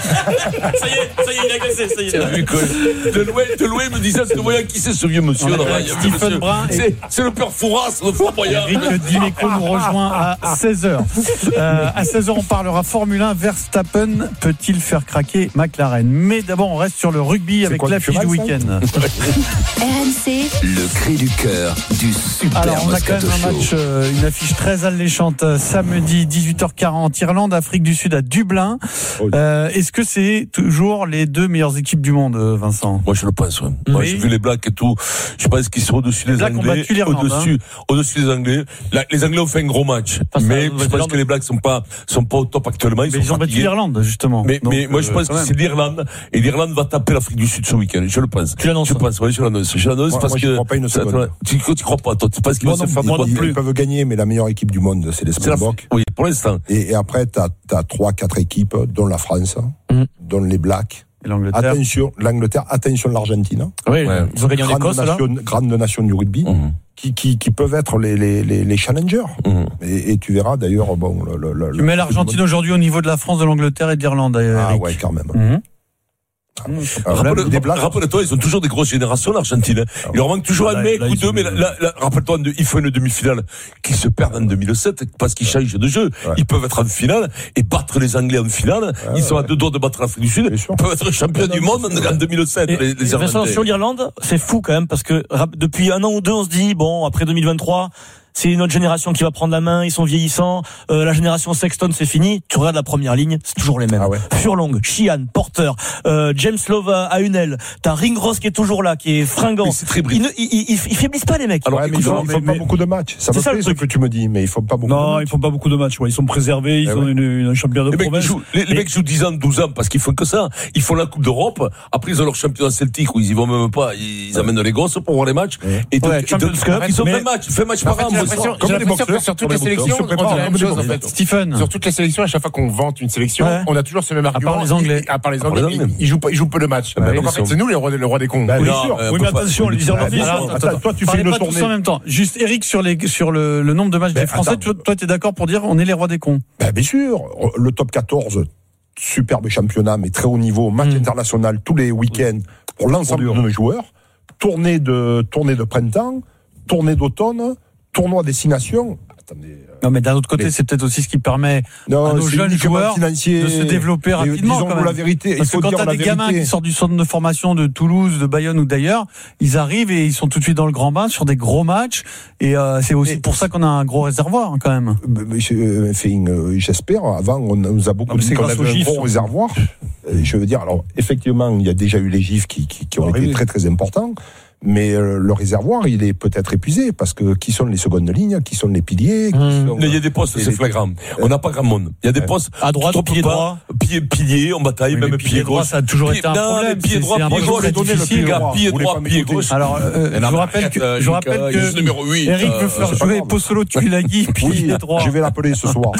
est, ça y est, il a glacé, ça y est. Tiens, vu que de loin, de loin, il me disait, c'est voyant qui c'est ce vieux monsieur On a là, avec il y a un Stephen monsieur. Brun et- C'est, c'est le père Fouras, le Fort Boyard. Eric Dimeco nous rejoint à seize heures. Euh, à seize heures, on parlera Formule un. Verstappen peut-il faire craquer McLaren? Mais d'abord, on reste sur le rugby avec quoi, l'affiche du du cheval, week-end. R M C, Le cri du cœur du Super Alors, on a quand Moscato même un Show. match, euh, une affiche très alléchante. euh, Samedi, dix-huit heures quarante, Irlande, Afrique du Sud à Dublin. Euh, est-ce que c'est toujours les deux meilleures équipes du monde, Vincent? Moi, je le pense. Ouais. Moi, j'ai vu les Blacks et tout. Je pense qu'ils sont au-dessus des Anglais, au-dessus, hein. au-dessus des Anglais. La, les Anglais ont fait un gros match, enfin, mais je pense que les Blacks sont pas sont pas au top actuellement. Ils, mais sont ils ont battu l'Irlande justement. Mais, Donc, mais moi, je pense euh, que c'est l'Irlande et l'Irlande va taper l'Afrique du Sud ce week-end. Je le pense. Tu l'annonces? Je pense. Oui, je l'annonce. Je l'annonce moi, parce moi, que. Je crois pas une seconde. Tu, tu crois pas, toi? Tu penses qu'ils vont se faire des points? Ils peuvent gagner, mais la meilleure équipe du monde, c'est les Springboks. Oui, pour l'instant. Et, et après, t'as t'as trois, quatre équipes, dont la France, mm. dont les Blacks. Et l'Angleterre. Attention, l'Angleterre, attention l'Argentine. Oui, ouais. Ils ont gagné en Écosse, là. Grande nation du rugby, mmh. qui, qui, qui peuvent être les, les, les, les challengers. Mmh. Et, et tu verras d'ailleurs, bon, le, le, tu mets l'Argentine aujourd'hui au niveau de la France, de l'Angleterre et de l'Irlande. Ah ouais, quand même. Mmh. Mmh. Rappelle-toi, rappelle ils ont toujours des grosses générations, l'Argentine. Il leur manque toujours un mec ou deux, mais là, là, là, rappelle-toi, ils font une demi-finale qui se perdent en deux mille sept parce qu'ils changent de jeu. Ouais. Ils peuvent être en finale et battre les Anglais en finale. Ouais, ils sont ouais. à deux doigts de battre l'Afrique du Sud. Ils peuvent être champions du monde en deux mille sept. Et, les, les Vincent, sur l'Irlande, c'est fou quand même parce que depuis un an ou deux, on se dit, bon, après deux mille vingt-trois, c'est une autre génération qui va prendre la main, ils sont vieillissants, euh, la génération Sexton c'est fini, tu regardes la première ligne, c'est toujours les mêmes. Ah ouais. Furlong, Sheehan, Porter, euh, James Love à une aile, t'as Ringrose qui est toujours là, qui est fringant. Oui, c'est très ils, ne, ils, ils, ils faiblissent pas les mecs. Alors, ouais, mais ils font, ils font pas beaucoup de matchs, ça me plaît ce que tu me dis, mais ils font pas beaucoup non, de matchs. Non, ils font pas beaucoup de matchs, ouais. Ils sont préservés, ils eh ont ouais. une, une championnat de les province. Mecs jouent, les, les mecs jouent dix ans, douze ans parce qu'ils font que ça. Ils font la Coupe d'Europe, après ils ont leur championnat Celtic où ils y vont même pas, ils ouais. amènent les gosses pour voir les matchs. Ouais. Et donc, ouais, et donc ils ont vingt matchs, vingt matchs par an. Sur toutes les sélections, on dit la même chose en fait. Stephen. Sur toutes les sélections, à chaque fois qu'on vante une sélection, ouais. on a toujours ce même argument. À part les Anglais. À part les Anglais, ils jouent pas, ils jouent peu de matchs. Bah, donc en fait, c'est nous les rois, le roi des cons. Bah, bien sûr. Oui, mais attention, les Irlandais. Toi, tu fais une tournée. En même temps. Juste, Eric, sur les, sur le, le nombre de matchs des Français, toi, t'es d'accord pour dire, on est les rois des cons? Bah, bien sûr. Le top quatorze, superbe championnat, mais très haut niveau, match international tous les week-ends pour l'ensemble de nos joueurs. Tournée de, tournée de printemps, tournée d'automne, tournoi destination. Attendez, euh, non, mais d'un autre côté, les... c'est peut-être aussi ce qui permet non, à nos jeunes joueurs financier, de se développer rapidement. Disons la vérité. Parce il faut que quand dire t'as des la gamins vérité. qui sortent du centre de formation de Toulouse, de Bayonne ou d'ailleurs, ils arrivent et ils sont tout de suite dans le grand bain sur des gros matchs. Et euh, c'est aussi mais, pour ça qu'on a un gros réservoir, hein, quand même. Mais, enfin, j'espère. Avant, on nous a beaucoup dit qu'on avait un gros réservoir. Je veux dire, alors, effectivement, il y a déjà eu les gifs qui, qui, qui ont été très, très importants. Mais euh, le réservoir, il est peut-être épuisé parce que qui sont les secondes lignes, qui sont les piliers. Qui mmh. sont, il y a des postes, c'est flagrant. On n'a pas grand monde. Il y a des postes à droite, pied droit, pied pilier, on bataille, oui, même pied gauche. Ça a toujours été un problème. Pied droit, pied gauche, pied droit, pied gauche. Alors, je vous rappelle que je vous rappelle que Eric veut faire jouer Possolo Tuilagi, pied droit. Je vais l'appeler ce soir.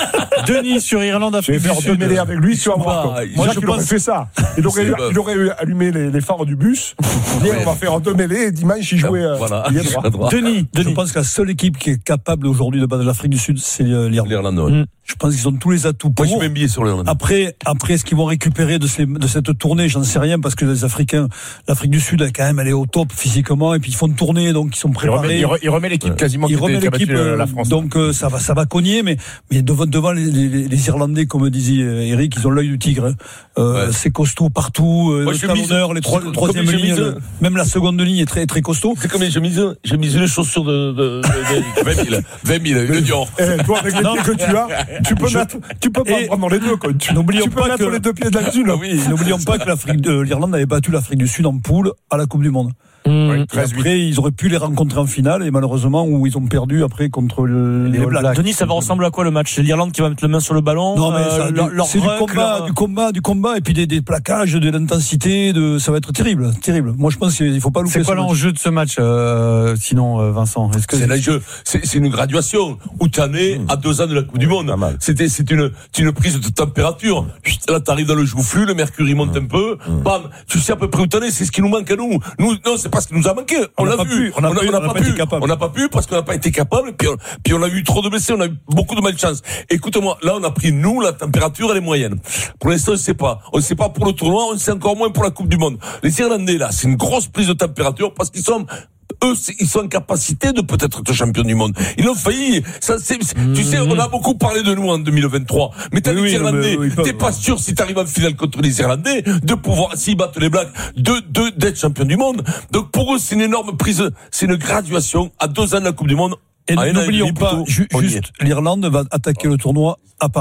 Denis sur Irlande, Afrique du Sud. Je vais faire deux mêlées avec lui, tu vas voir. Moi, je pense fait ça. Il aurait il aurait allumé les phares du bus. On va faire deux mêlées et dimanche il jouait voilà. droit. Denis, Denis, je pense que la seule équipe qui est capable aujourd'hui de battre l'Afrique du Sud, c'est l'Irlande. L'Irlande, ouais. Je pense qu'ils ont tous les atouts pour. Moi, je suis même billet sur l'Irlande. Après, après, est-ce qu'ils vont récupérer de, ces, de cette tournée? J'en sais rien parce que les Africains, l'Afrique du Sud, quand même, elle est au top physiquement et puis ils font une tournée, donc ils sont préparés. Il remet, il remet l'équipe quasiment. Il remet l'équipe, euh, la France. Donc euh, ça va, ça va cogner, mais mais devant, devant les, les, les Irlandais, comme disait Eric, ils ont l'œil du tigre. Euh, ouais. C'est costaud partout. Euh, le talonneur, les trois, troisième ligne, le, même la seconde ligne est très très costaud. C'est combien j'ai mis? J'ai mis les chaussures de, de, de, de vingt mille, vingt mille, une Dior. Eh, toi, avec les pieds que tu as, tu peux je... mettre. Tu peux pas et prendre les deux, quoi. Tu, n'oublions tu peux pas mettre que les deux pieds de la thune. Oui, n'oublions pas que l'Afrique de l'Irlande avait battu l'Afrique du Sud en poule à la Coupe du Monde. Mmh. Après, ils auraient pu les rencontrer en finale et malheureusement où ils ont perdu après contre le, les, les Blacks. Denis, ça va ressembler à quoi le match? C'est l'Irlande qui va mettre la main sur le ballon. Non, mais ça, euh, leur, leur c'est rock, du combat, leur... du combat, du combat et puis des, des plaquages, de l'intensité. De, ça va être terrible, terrible. Moi, je pense qu'il faut pas louper. C'est quoi l'enjeu de ce match, euh, sinon, euh, Vincent? Est-ce que c'est l'enjeu? C'est, c'est une graduation. Où t'en es mmh. à deux ans de la Coupe du Monde. C'était, c'est une, c'est une prise de température. Là, t'arrives dans le joufflu, le mercure monte mmh. un peu. Mmh. Bam, tu sais à peu près où t'en es. C'est ce qui nous manque à nous. Nous, non, c'est pas ce qui nous a manqué. On, on l'a vu. On n'a pas, pas, pas pu. On n'a pas pu parce qu'on n'a pas été capable. Puis on, puis on a eu trop de blessés. On a eu beaucoup de malchance. Écoute-moi, là, on a pris nous la température, elle est moyenne. Pour l'instant, on ne sait pas. On ne sait pas pour le tournoi. On sait encore moins pour la Coupe du Monde. Les Irlandais là, c'est une grosse prise de température parce qu'ils sont eux, ils sont en capacité de peut-être être champions du monde. Ils ont failli. Ça, c'est, mmh. Tu sais, on a beaucoup parlé de nous en deux mille vingt-trois. Mais t'as oui, les oui, Irlandais, oui, t'es pas sûr si t'arrives en finale contre les Irlandais de pouvoir, s'ils battent les Blacks, de, de, d'être champion du monde. Donc pour eux, c'est une énorme prise, c'est une graduation à deux ans de la Coupe du Monde. Et n'oublions pas, ju- juste, l'Irlande va attaquer le tournoi à Paris.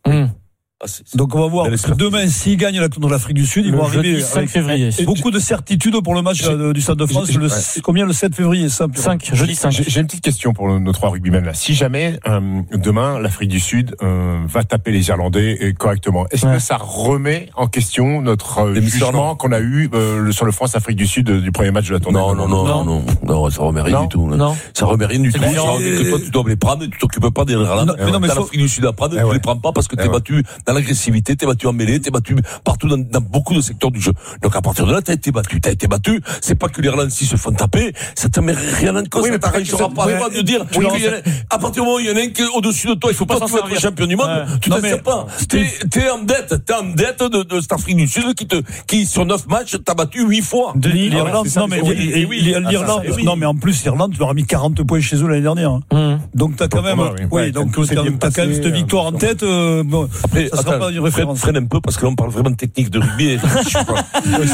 Mmh. Ah, c'est, c'est Donc on va voir, parce que demain, s'ils gagnent la contre l'Afrique du Sud, ils le vont arriver cinq février. Beaucoup de certitudes pour le match euh, du Stade de France. Le, ouais. Combien le sept février ça, cinq, jeudi cinq. J'ai, j'ai une petite question pour nos trois rugbymen là. Si jamais euh, demain l'Afrique du Sud euh, va taper les Irlandais euh, correctement, est-ce ouais. que ça remet en question notre euh, jugement qu'on a eu euh, sur le France-Afrique du Sud euh, du premier match de la tournée? Non, non, non, non, non, non, ça remet rien non. du tout. Là. Non, ça remet rien du tout. Que toi tu dois les prendre, tu t'occupes pas des Irlandais. Dans l'Afrique du Sud à prendre, tu les prends pas parce que t'es battu dans l'agressivité, t'es battu en mêlée, t'es battu partout dans, dans beaucoup de secteurs du jeu. Donc à partir de là, t'as été battu, t'as été battu. C'est pas que les Irlandais s'ils se font taper, ça te met rien en cause. Oui, ça t'arrangera pas ouais, de dire. Oui, oui, a, à partir du moment où il y en a un qui est au-dessus de toi, il faut pas s'en être champion du monde. Ouais. Tu ne sais pas. T'es, t'es en dette, t'es en dette de, de cette Afrique du Sud qui te, qui sur neuf matchs t'a battu huit fois. De l'Irlande, non mais l'Irlande, non mais en plus l'Irlande, tu leur as mis quarante points chez eux l'année dernière. Donc t'as quand même, oui, donc t'as quand même cette victoire en tête. Après, ça sera pas une référence. Freine un peu parce que là on parle vraiment de technique de rugby. Je suis pas.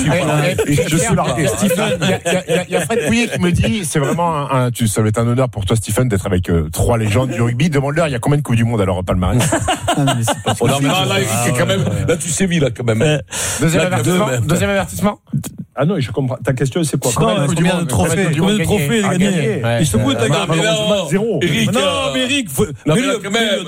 Je suis largué. Stephen, il y a Fred Pouillet qui me dit, c'est vraiment un, tu, ça va être un honneur pour toi, Stephen, d'être avec euh, trois légendes du rugby. Demande-leur, il y a combien de Coupes du Monde alors au palmarès? Non, mais là, là, c'est quand même, là, tu sévis, là, quand même. Deuxième avertissement. Deuxième avertissement. Ah non, je comprends. Ta question, c'est quoi? Combien, combien de trophées, combien de trophées à gagner? Il se fout, t'as gagné. Zéro. Eric, non, mais Eric, mais le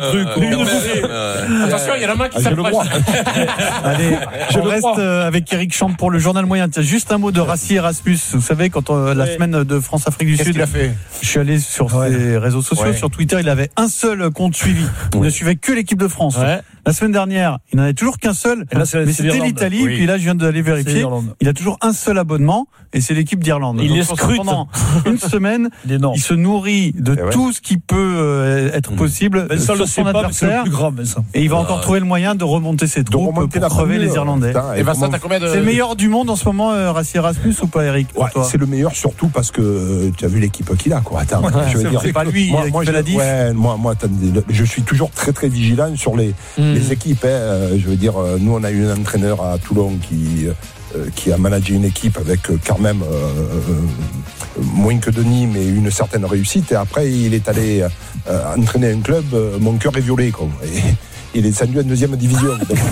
truc. Attention, il y a la main qui s'approche. Allez, je reste avec Eric Champ pour le journal moyen. Tiens, juste un mot de Rassi Erasmus. Vous savez, quand on, la semaine de France-Afrique du Sud, Sud, il a fait je suis allé sur ses réseaux sociaux, sur Twitter, il avait un seul compte suivi. Il ne suivait que l'équipe de France. La semaine dernière, il n'en avait toujours qu'un seul, là, c'est, mais c'est c'était l'Italie. Oui. Puis là, je viens d'aller vérifier. Il a toujours un seul abonnement, et c'est l'équipe d'Irlande. Il les scrute pendant une semaine. Il se nourrit de ouais. tout ce qui peut euh, être mmh. possible mais ça, sur son adversaire. Et il va encore trouver le moyen de remonter ses troupes pour crever les Irlandais. Putain, et Vincent, t'as combien de... C'est le meilleur du monde en ce moment, euh, Rassi Erasmus, ou pas, Eric? Ouais, c'est le meilleur surtout parce que euh, tu as vu l'équipe qu'il a, quoi. Attends, ouais, je veux dire, c'est pas lui. Moi, moi, je, ouais, moi, moi, je suis toujours très, très vigilant sur les mmh. les équipes. Hein. Euh, je veux dire, euh, nous on a eu un entraîneur à Toulon qui euh, qui a managé une équipe avec euh, quand même euh, euh, moins que Denis, mais une certaine réussite. Et après, il est allé euh, entraîner un club. Euh, mon cœur est violet, quoi. Et, il est descendu en deuxième division.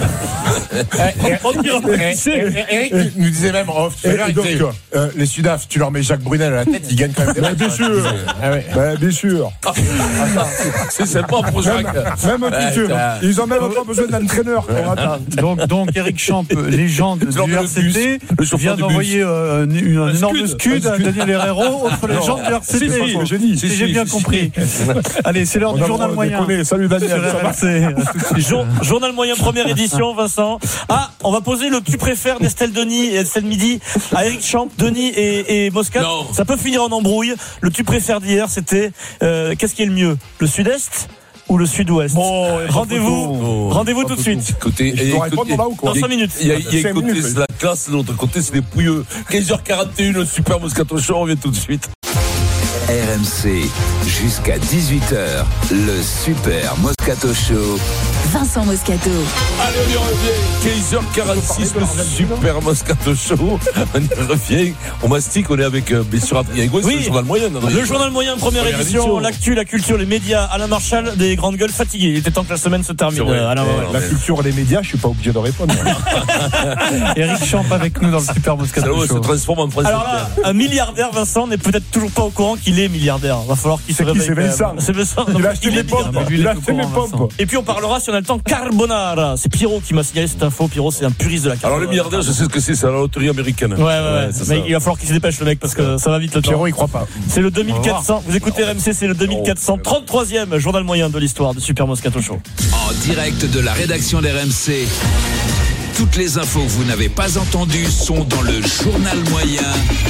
Eric nous disait même off, euh, les Sudaf, tu leur mets Jacques Brunel à la tête, ils gagnent quand même des matchs. Bien sûr. Ah ouais. Ben, bien sûr. C'est sympa pour Jacques. Même, même ouais, ils ont même pas besoin d'entraîneur. donc, donc Eric Champ, légende du R C T, vient d'envoyer euh, une, un énorme scud à Daniel Herrero, autre légende du R C T. Si j'ai bien compris. Allez, c'est l'heure du journal moyen. Salut Daniel. Jour, journal moyen première édition, Vincent. Ah, on va poser le tu préfères d'Estelle Denis et Estelle Midi à Eric Champ, Denis et, et Moscat. Non. Ça peut finir en embrouille. Le tu préfères d'hier, c'était euh, qu'est-ce qui est le mieux, le sud-est ou le sud-ouest? Bon, rendez-vous, oh, rendez-vous tout de suite. Côté, je dois répondre là ou quoi? Dans cinq minutes. Il y a, il y a un côté, minutes, c'est la classe, de l'autre côté, c'est les pouilleux. quinze heures quarante et un, le Super Moscato Show, on revient tout de suite. R M C, jusqu'à dix-huit heures, le Super Moscato Show. Vincent Moscato. Allez, on y revient. quinze heures quarante-six, le Super Moscato Show. On y revient. On mastique, on est avec, euh, bien sûr, Adrien Gouin, oui, le journal moyen. Adrien. Le journal moyen, première, première édition, édition. L'actu, la culture, les médias. Alain Marchal, des grandes gueules fatiguées. Il était temps que la semaine se termine. Euh, Alain, ouais, la culture et les médias, je suis pas obligé de répondre. Eric Champ avec nous dans le Super Moscato Show. Ça se transforme en principe. Alors là, un milliardaire, Vincent, n'est peut-être toujours pas au courant qu'il est milliardaire. Va falloir qu'il se réveille. C'est Vincent. C'est Vincent. Il a acheté mes pompes. Il a acheté mes pompes. Et puis on parlera, si on a le temps, Carbonara. C'est Pierrot qui m'a signalé cette info. Pierrot, c'est un puriste de la carbonara. Alors le milliardaire, je sais ce que c'est, c'est la loterie américaine. Ouais, ouais, ouais. Mais il va falloir qu'il se dépêche, le mec, parce que ça va vite le temps. Pierrot, il croit pas. C'est le deux mille quatre cents. Vous écoutez R M C, c'est le deux mille quatre cent trente-troisième journal moyen de l'histoire de Super Moscato Show. En direct de la rédaction d'R M C. Toutes les infos que vous n'avez pas entendues sont dans le journal moyen.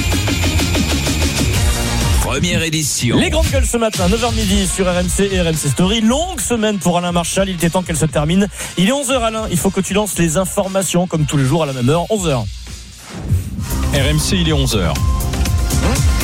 Première édition. Les grandes gueules ce matin, neuf heures midi sur R M C et R M C Story. Longue semaine pour Alain Marchal, il était temps qu'elle se termine. Il est onze heures Alain, il faut que tu lances les informations comme tous les jours à la même heure, onze heures. R M C, il est onze heures.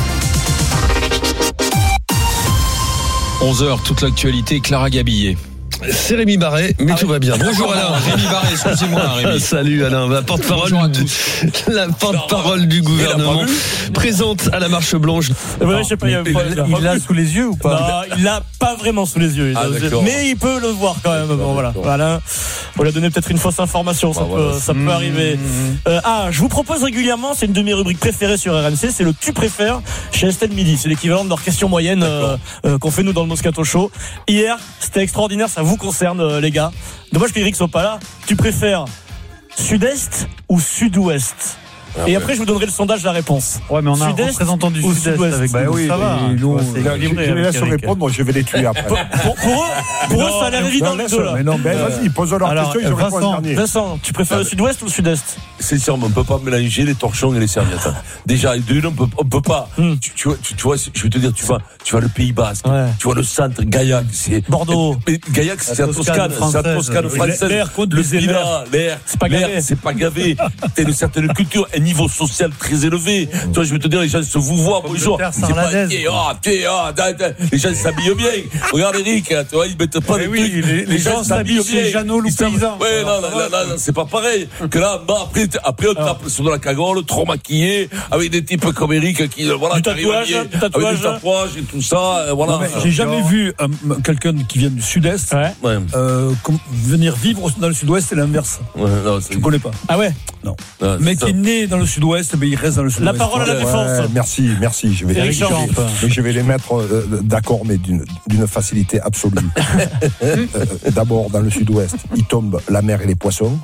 onze heures, toute l'actualité, Clara Gabillet. C'est Rémi Barret, mais ah tout oui. va bien. Bonjour Alain. Rémi Barret, excusez-moi Rémi. Salut Alain, la porte-parole, Bonjour à tous. La porte-parole du gouvernement présente à la Marche Blanche. Ouais, je sais pas, il, il, il, il l'a sous les yeux ou pas? Non, il l'a pas vraiment sous les yeux. Ah, mais il peut le voir quand même. Bon, voilà. Alain, on lui a donné peut-être une fausse information, ça, bah, peut, voilà. ça peut arriver. Mmh. Euh, ah, je vous propose régulièrement, c'est une de mes rubriques préférées sur R M C, c'est le tu préfères chez Estelle Midi. C'est l'équivalent de leur question moyenne euh, euh, qu'on fait nous dans le Moscato Show. Hier, c'était extraordinaire, ça vous concerne euh, les gars. Dommage qu'Eric soit pas là. Tu préfères sud-est ou sud-ouest? Ah Et ouais. après, je vous donnerai le sondage, la réponse. Ouais, mais on a un représentant du sud-est, sud-est avec bah nous. Oui, ça va. Nous, je vais laisser répondre, je vais les tuer après. pour, pour, pour eux, pour eux, ça a l'air évident les deux là. Mais non, ben vas-y, pose-leur la question, je réponds en dernier. Vincent, tu préfères le sud-ouest ou le sud-est? Sincèrement, on ne peut pas mélanger les torchons et les serviettes. Déjà, d'une, on peut, on peut pas. Mm. Tu, tu, tu, tu vois, je vais te dire, tu vas, tu vas le Pays Basque, ouais. tu vois le centre, Gaillac, c'est Bordeaux. Mais Gaillac, c'est la Toscane, c'est la Toscane française. L'air contre le Pila, l'air, c'est pas gavé. C'est pas gavé. T'as une certaine culture, un niveau social très élevé. Tu vois, je vais te dire, les gens se vous voient, bonjour. C'est pas, les gens s'habillent bien. Regarde Eric, tu vois, ils mettent pas les trucs. Les gens s'habillent bien. Jeannot, Loup Paysan. Ouais, non, non, c'est pas pareil. Que là, après, après, on tape sur de la cagole, trop maquillé, avec des types comme Eric qui, voilà, du tatouage, avec du tatouage et tout ça, voilà. Non, mais j'ai jamais vu euh, quelqu'un qui vient du sud-est ouais. euh, venir vivre dans le sud-ouest et l'inverse. Ouais, non, je connais pas. Ah ouais? Non. non mais qui est né dans le sud-ouest, mais il reste dans le sud-ouest. La parole à la défense. Ouais, merci, merci. Je vais, les, je, vais, je vais les mettre euh, d'accord, mais d'une, d'une facilité absolue. euh, d'abord, dans le sud-ouest, il tombe la mer et les poissons.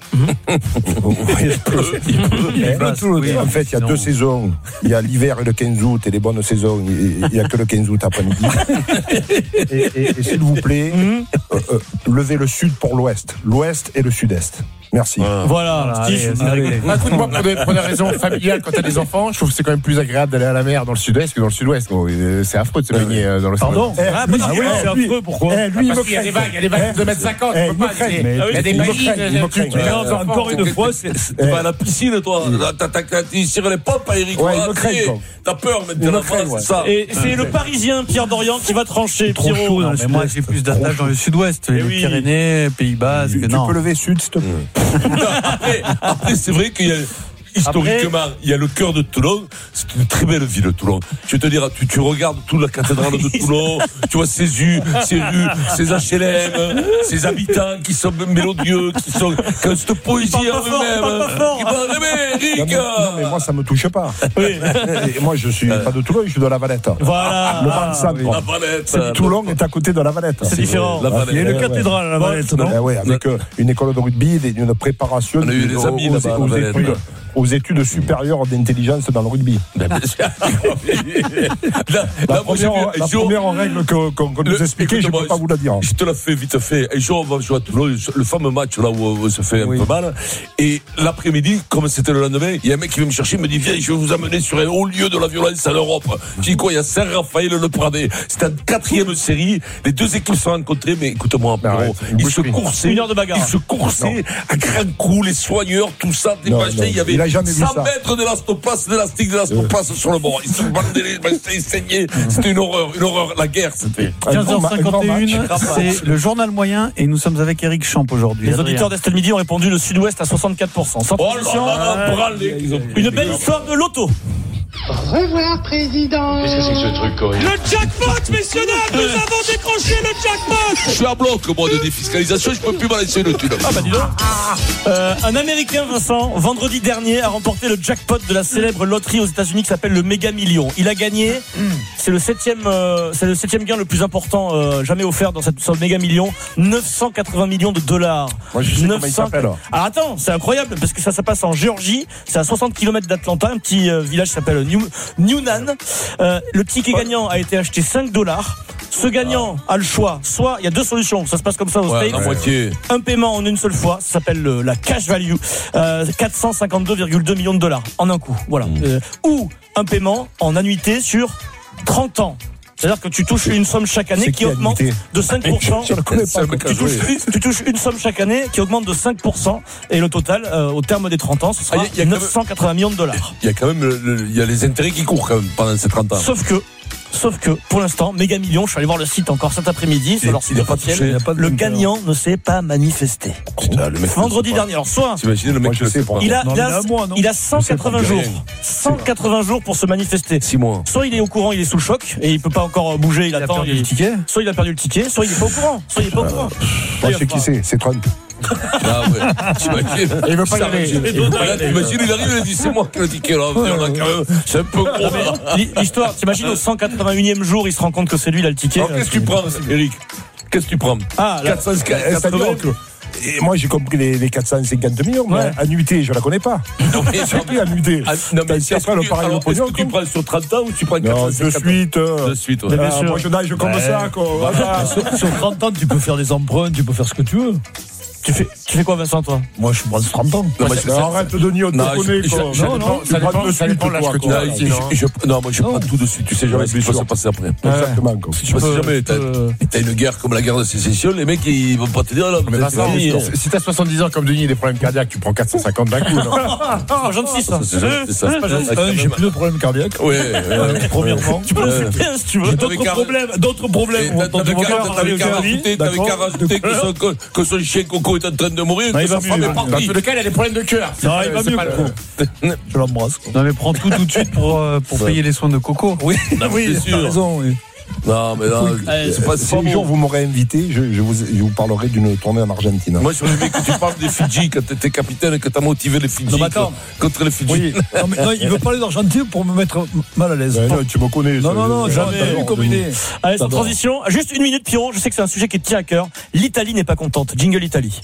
En fait, il y a deux saisons. Il y a l'hiver et le quinze août, et les bonnes saisons, il n'y a que le quinze août après-midi. Et, et, et s'il vous plaît, euh, euh, levez le sud pour l'ouest. L'ouest et le sud-est. Merci. Voilà, voilà Steve. Moi, pour des, pour des raisons familiales, quand t'as des enfants, je trouve que c'est quand même plus agréable d'aller à la mer dans le sud-est que dans le sud-ouest. Bon, c'est affreux de se baigner dans le sud-ouest. Pardon eh, ah, bah, ah, oui, c'est affreux, pourquoi eh, lui, ah, Parce qu'il y a des vagues, il y a des vagues de deux mètres cinquante. Il y a des vagues. Encore une fois, tu vas à la piscine, toi. Tu tires les pompes à Eric. T'as peur maintenant, c'est ça. Et c'est le Parisien Pierre Dorian qui va trancher. Trop chaud. Moi, j'ai plus d'attache dans le sud-ouest. Les Pyrénées, Pays Basque. Tu peux lever sud, s'il te plaît. Après, après c'est vrai qu'il y a historiquement, Après, il y a le cœur de Toulon. C'est une très belle ville, Toulon. Je vais te dire, tu, tu regardes toute la cathédrale de Toulon, tu vois ses rues, ses rues, ses H L M, ses habitants qui sont mélodieux, qui sont, qui ont cette poésie en eux-mêmes. Qui parlent Eric. Non, mais, non, mais moi, ça me touche pas. Oui. Et moi, je suis pas de Toulon, je suis de la Valette. Voilà. Le Grand Centre. La Valette. C'est, Toulon est à côté de la Valette. C'est, c'est différent. La Valette. Il y a une cathédrale à la Valette, non? Eh ouais, avec une école de rugby, une préparation. On a eu des amis là-bas. Aux études supérieures d'intelligence dans le rugby. la, la, la, première, la première règle qu'on, qu'on nous expliquait, je ne peux pas vous la dire. Je te la fais vite fait. Un jour, on va jouer à Toulon, le fameux match là où on se fait un oui. peu mal. Et l'après-midi, comme c'était le lendemain, il y a un mec qui vient me chercher, il me dit viens, je vais vous amener sur un haut lieu de la violence en Europe. Je dis quoi? Il y a Saint-Raphaël-le-Pradé. C'était une quatrième série. Les deux équipes se sont rencontrées, mais écoute-moi, bah ouais, ils se coursaient. Une heure de bagarre. Ils se coursaient à grands coups, les soigneurs, tout ça. Des machins, il y avait cent mètres d'élastoplace, d'élastique, d'élastoplace euh. sur le bord. Ils se bandaient les machins, ils saignaient. C'était une horreur, une horreur. La guerre, c'était. quinze heures cinquante et une, c'est le journal moyen et nous sommes avec Eric Champ aujourd'hui. Les Adrien. Auditeurs d'Estelle Midi ont répondu le sud-ouest à soixante-quatre pour cent. Sans transition, une belle histoire de loto. Au revoir, président. Qu'est-ce que c'est que ce truc, Corinne? Le jackpot, messieurs dames, nous avons décroché le jackpot. Je suis à bloc, moi, de défiscalisation, je peux plus m'en laisser le thune. Ah bah dis donc. Euh, un Américain, Vincent, vendredi dernier, a remporté le jackpot de la célèbre loterie aux États-Unis qui s'appelle le Méga Million. Il a gagné, c'est le septième, euh, c'est le septième gain le plus important euh, jamais offert dans cette sur le Méga Million, neuf cent quatre-vingts millions de dollars. Moi, je sais neuf cents... comment il s'appelle. Alors attends, c'est incroyable parce que ça, ça passe en Géorgie, c'est à soixante kilomètres d'Atlanta, un petit euh, village qui s'appelle New, Newnan. Euh, le ticket gagnant a été acheté cinq dollars. Ce gagnant a le choix. Soit, il y a deux solutions. Ça se passe comme ça au ouais, States. moitié. Un paiement en une seule fois. Ça s'appelle le, la cash value. Euh, quatre cent cinquante-deux virgule deux millions de dollars en un coup. Voilà. Mmh. Euh, ou un paiement en annuité sur trente ans. C'est-à-dire que tu touches une somme chaque année qui augmente de cinq pour cent. Je ne connais pas. Tu touches, tu touches une somme chaque année qui augmente de cinq pour cent. Et le total, euh, au terme des trente ans, ce sera ah, neuf cent quatre-vingts millions de dollars. Il y a quand même le, le, il y a les intérêts qui courent quand même pendant ces trente ans. Sauf que Sauf que, pour l'instant, méga million, je suis allé voir le site encore cet après-midi, sur leur site officiel, le gagnant ne s'est pas manifesté. Putain, le mec Vendredi dernier. Alors, soit, t'imagines le mec, je sais pas. il a, Non, il a, mais à moi, non. il a cent quatre-vingts Je sais pas, jours. cent quatre-vingts jours pour se manifester. six mois. Soit il est au courant, il est sous le choc, et il peut pas encore bouger, il, Il a attend. perdu il- le ticket. Soit il a perdu le ticket, soit il est pas au courant. Soit il est pas au courant. Moi, je sais qui c'est, c'est Trump. Ah ouais, t'imagines. Il veut pas y Ça, aller. il- Il veut pas y là, aller. t'imagines, il arrive, il dit c'est moi qui l'ai dit qu'il a on a quand même- c'est un peu gros. Non, mais l'hi- L'histoire, t'imagines au cent quatre-vingt-unième jour, il se rend compte que c'est lui, il a le ticket. Alors qu'est-ce que tu prends, Eric? Qu'est-ce que tu prends? Ah, là, quatre cent C'est-à-dire quatre-vingts. que- Et moi, j'ai compris les, les quatre cent cinquante millions, mais Ouais. annuité, je la connais pas. Non, mais- C'est qui annuité? Ah, non, mais Si est-ce après, que le tu- pareil, alors, le est-ce pognon, que tu quoi. prends sur trente ans ou tu prends Non, quatre cent de cinquante? suite. euh, De suite, ouais. bien ah, sûr. moi, je nage comme Ouais. ça, quoi. Voilà. Sur, sur trente ans, tu peux faire des emprunts, tu peux faire ce que tu veux. tu fais, tu fais quoi, Vincent, toi? Moi, je prends trente ans. Non, mais c'est- Mais arrête de nier, on te Non, connaît, je- quoi. je- Non, non, ça tu prends dépend- de ça suite, dépend de l'âge quoi, que tu quoi. as. Non, aussi, je- non je- non, moi je prends tout de suite. Tu sais jamais Ouais, ce qui bien va se sûr. passer après. Exactement, quoi. Tu sais jamais. T'as t'as une guerre comme la guerre de sécession, les mecs ils vont pas te dire là. Mais peut-être Vincent, c'est fini, hein. si t'as soixante-dix ans comme Denis et des problèmes cardiaques, tu prends quatre cent cinquante d'un coup, non? Ah, gentil, ça. C'est ça, c'est ça. Un, j'ai plus de problèmes cardiaques. Ouais, ouais. Premièrement. Tu peux le faire si tu veux. J'ai T'avais d'autres qu'à- problèmes, d'autres Et problèmes. t'as- T'avais qu'à D'accord, t'avais qu'à aujourd'hui, rajouter, t'avais qu'à d'accord. rajouter que son, que- que son chien Coco est en train de mourir, Non, que il va sa femme mieux, est il va Dans partie. tous les cas, il a des problèmes de cœur. Non, il va C'est mieux. pas le coup. Je l'embrasse. quoi. Non, mais prends tout tout de suite pour, euh, pour payer les soins de Coco. Oui, oui, t'as sûr. raison. Oui. Non, mais non, Allez, c'est pas Si si un jour bon. vous m'aurez invité, je, je, vous, je vous parlerai d'une tournée en Argentine. Moi, je voulais que tu parles des Fidji quand t'étais capitaine et que t'as motivé les Fidji Non, mais attends. contre les Fidji. Oui. Non, mais non, il veut parler d'Argentine pour me mettre mal à l'aise. Ouais, non, tu me connais. Non, ça, non, non, je- jamais. j'adore, Vu comme il Denis. est. Allez, sans J'adore. transition, juste une minute, Pierrot. Je sais que c'est un sujet qui te tient à cœur. L'Italie n'est pas contente. Jingle Italie.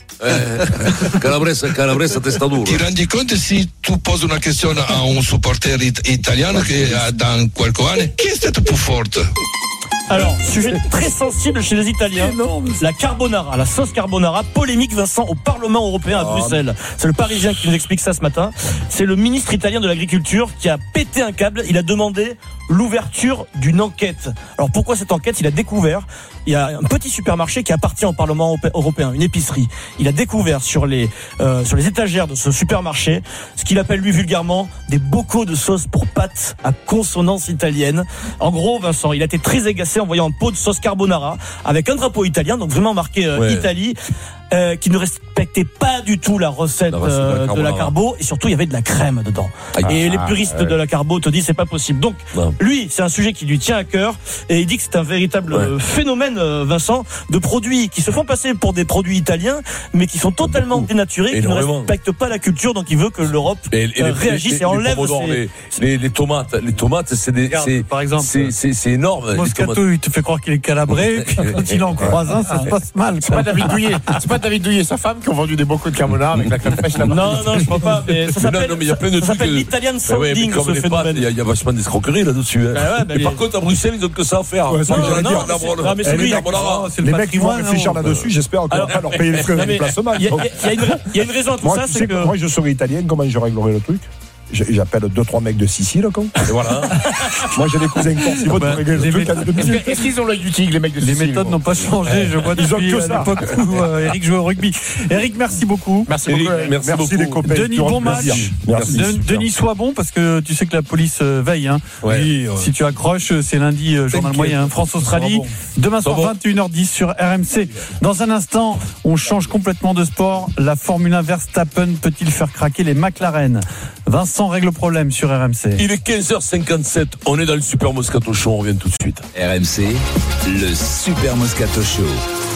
Eh, Calabresa, Calabresa testa duro. Ti rendi conto se tu poses una questione a un supporter it- italiano che ha da qualche anno, chi è stato più forte? Alors, sujet très sensible chez les Italiens. La carbonara, la sauce carbonara, polémique, Vincent, au Parlement européen à Bruxelles. C'est le Parisien qui nous explique ça ce matin. C'est le ministre italien de l'Agriculture qui a pété un câble. Il a demandé l'ouverture d'une enquête. Alors pourquoi cette enquête? Il a découvert, il y a un petit supermarché qui appartient au Parlement européen, une épicerie. Il a découvert sur les euh, sur les étagères de ce supermarché ce qu'il appelle lui vulgairement des bocaux de sauce pour pâtes à consonance italienne. En gros, Vincent, il a été très agacé en voyant un pot de sauce carbonara avec un drapeau italien, donc vraiment marqué euh, Ouais. Italie. Euh, qui ne respectait pas du tout la recette, La recette de la euh, de la carbonara. carbo, et surtout il y avait de la crème dedans. Aïe. Et les Ah, puristes ouais. de la carbo te disent c'est pas possible. Donc Non. lui, c'est un sujet qui lui tient à cœur et il dit que c'est un véritable Ouais. euh, phénomène, euh, Vincent, de produits qui se font passer pour des produits italiens, mais qui sont totalement Beaucoup. dénaturés, qui ne Énormément. respectent pas la culture. Donc il veut que l'Europe Et, et euh, les, réagisse les- et enlève les, pomodores, ces... les, les, les tomates, les tomates, c'est des, Regarde, c'est, par exemple, c'est, c'est, c'est énorme. les tomates. Moscato, il te fait croire qu'il est calabré, et puis quand il en croise un, ça se passe mal. C'est pas David Douillet. C'est pas David Douillet et sa femme qui ont vendu des bocaux de carbonara avec la crème fraîche là-bas. Non, non, je crois pas. Mais ça Mais non, s'appelle, non, mais il y a plein de ça trucs. s'appelle euh, l'Italian bah ouais, mais sounding, comme ce les pâtes, phénomène. il y, a- il y a vachement d'escroqueries là-dessus. Hein. Bah ouais, bah et les- par contre, à Bruxelles, ils ont que ça à faire. Ouais, c'est ce que Non, j'allais non, dire. mais c'est- non, mais c'est Eh, lui, les la mecs, carbonara, c'est le les mecs qui vont patrimoine, réfléchir hein. là-dessus, j'espère qu'on va Alors- pas leur payer les frais de Non, mais déplacement. Il y, a- il y a une- il y a une raison à tout Moi, ça, tu c'est sais que. que moi, je serais italien, comment je réglerais le truc? Je- J'appelle deux, trois mecs de Sicile, quoi. Et voilà. Moi, j'ai des cousins corses, ils vont te bah, régler les le truc à deux Est-ce minutes. que- est-ce qu'ils ont l'œil du tigre, les mecs de Les Sicile, méthodes bon. n'ont pas changé, je vois Ils ont depuis que euh, ça. l'époque où euh, Eric jouait au rugby. Eric, merci beaucoup. Merci Eric, beaucoup. merci Merci beaucoup. les copains. Denis, toujours bon un plaisir. match. Merci. De- super. Denis, sois bon parce que tu sais que la police euh, veille. Hein. Ouais. Oui, ouais. Si tu accroches, c'est lundi, euh, journal T'inquiète. moyen, France-Australie. Ça va bon. Demain soir, Ça va bon. vingt et une heures dix sur R M C. Dans un instant, on change complètement de sport. La Formule un Verstappen peut-il faire craquer les McLaren? Vincent règle le problème sur R M C. Il est quinze heures cinquante-sept. On est dans le Super Moscato Show. On revient tout de suite. R M C, le Super Moscato Show.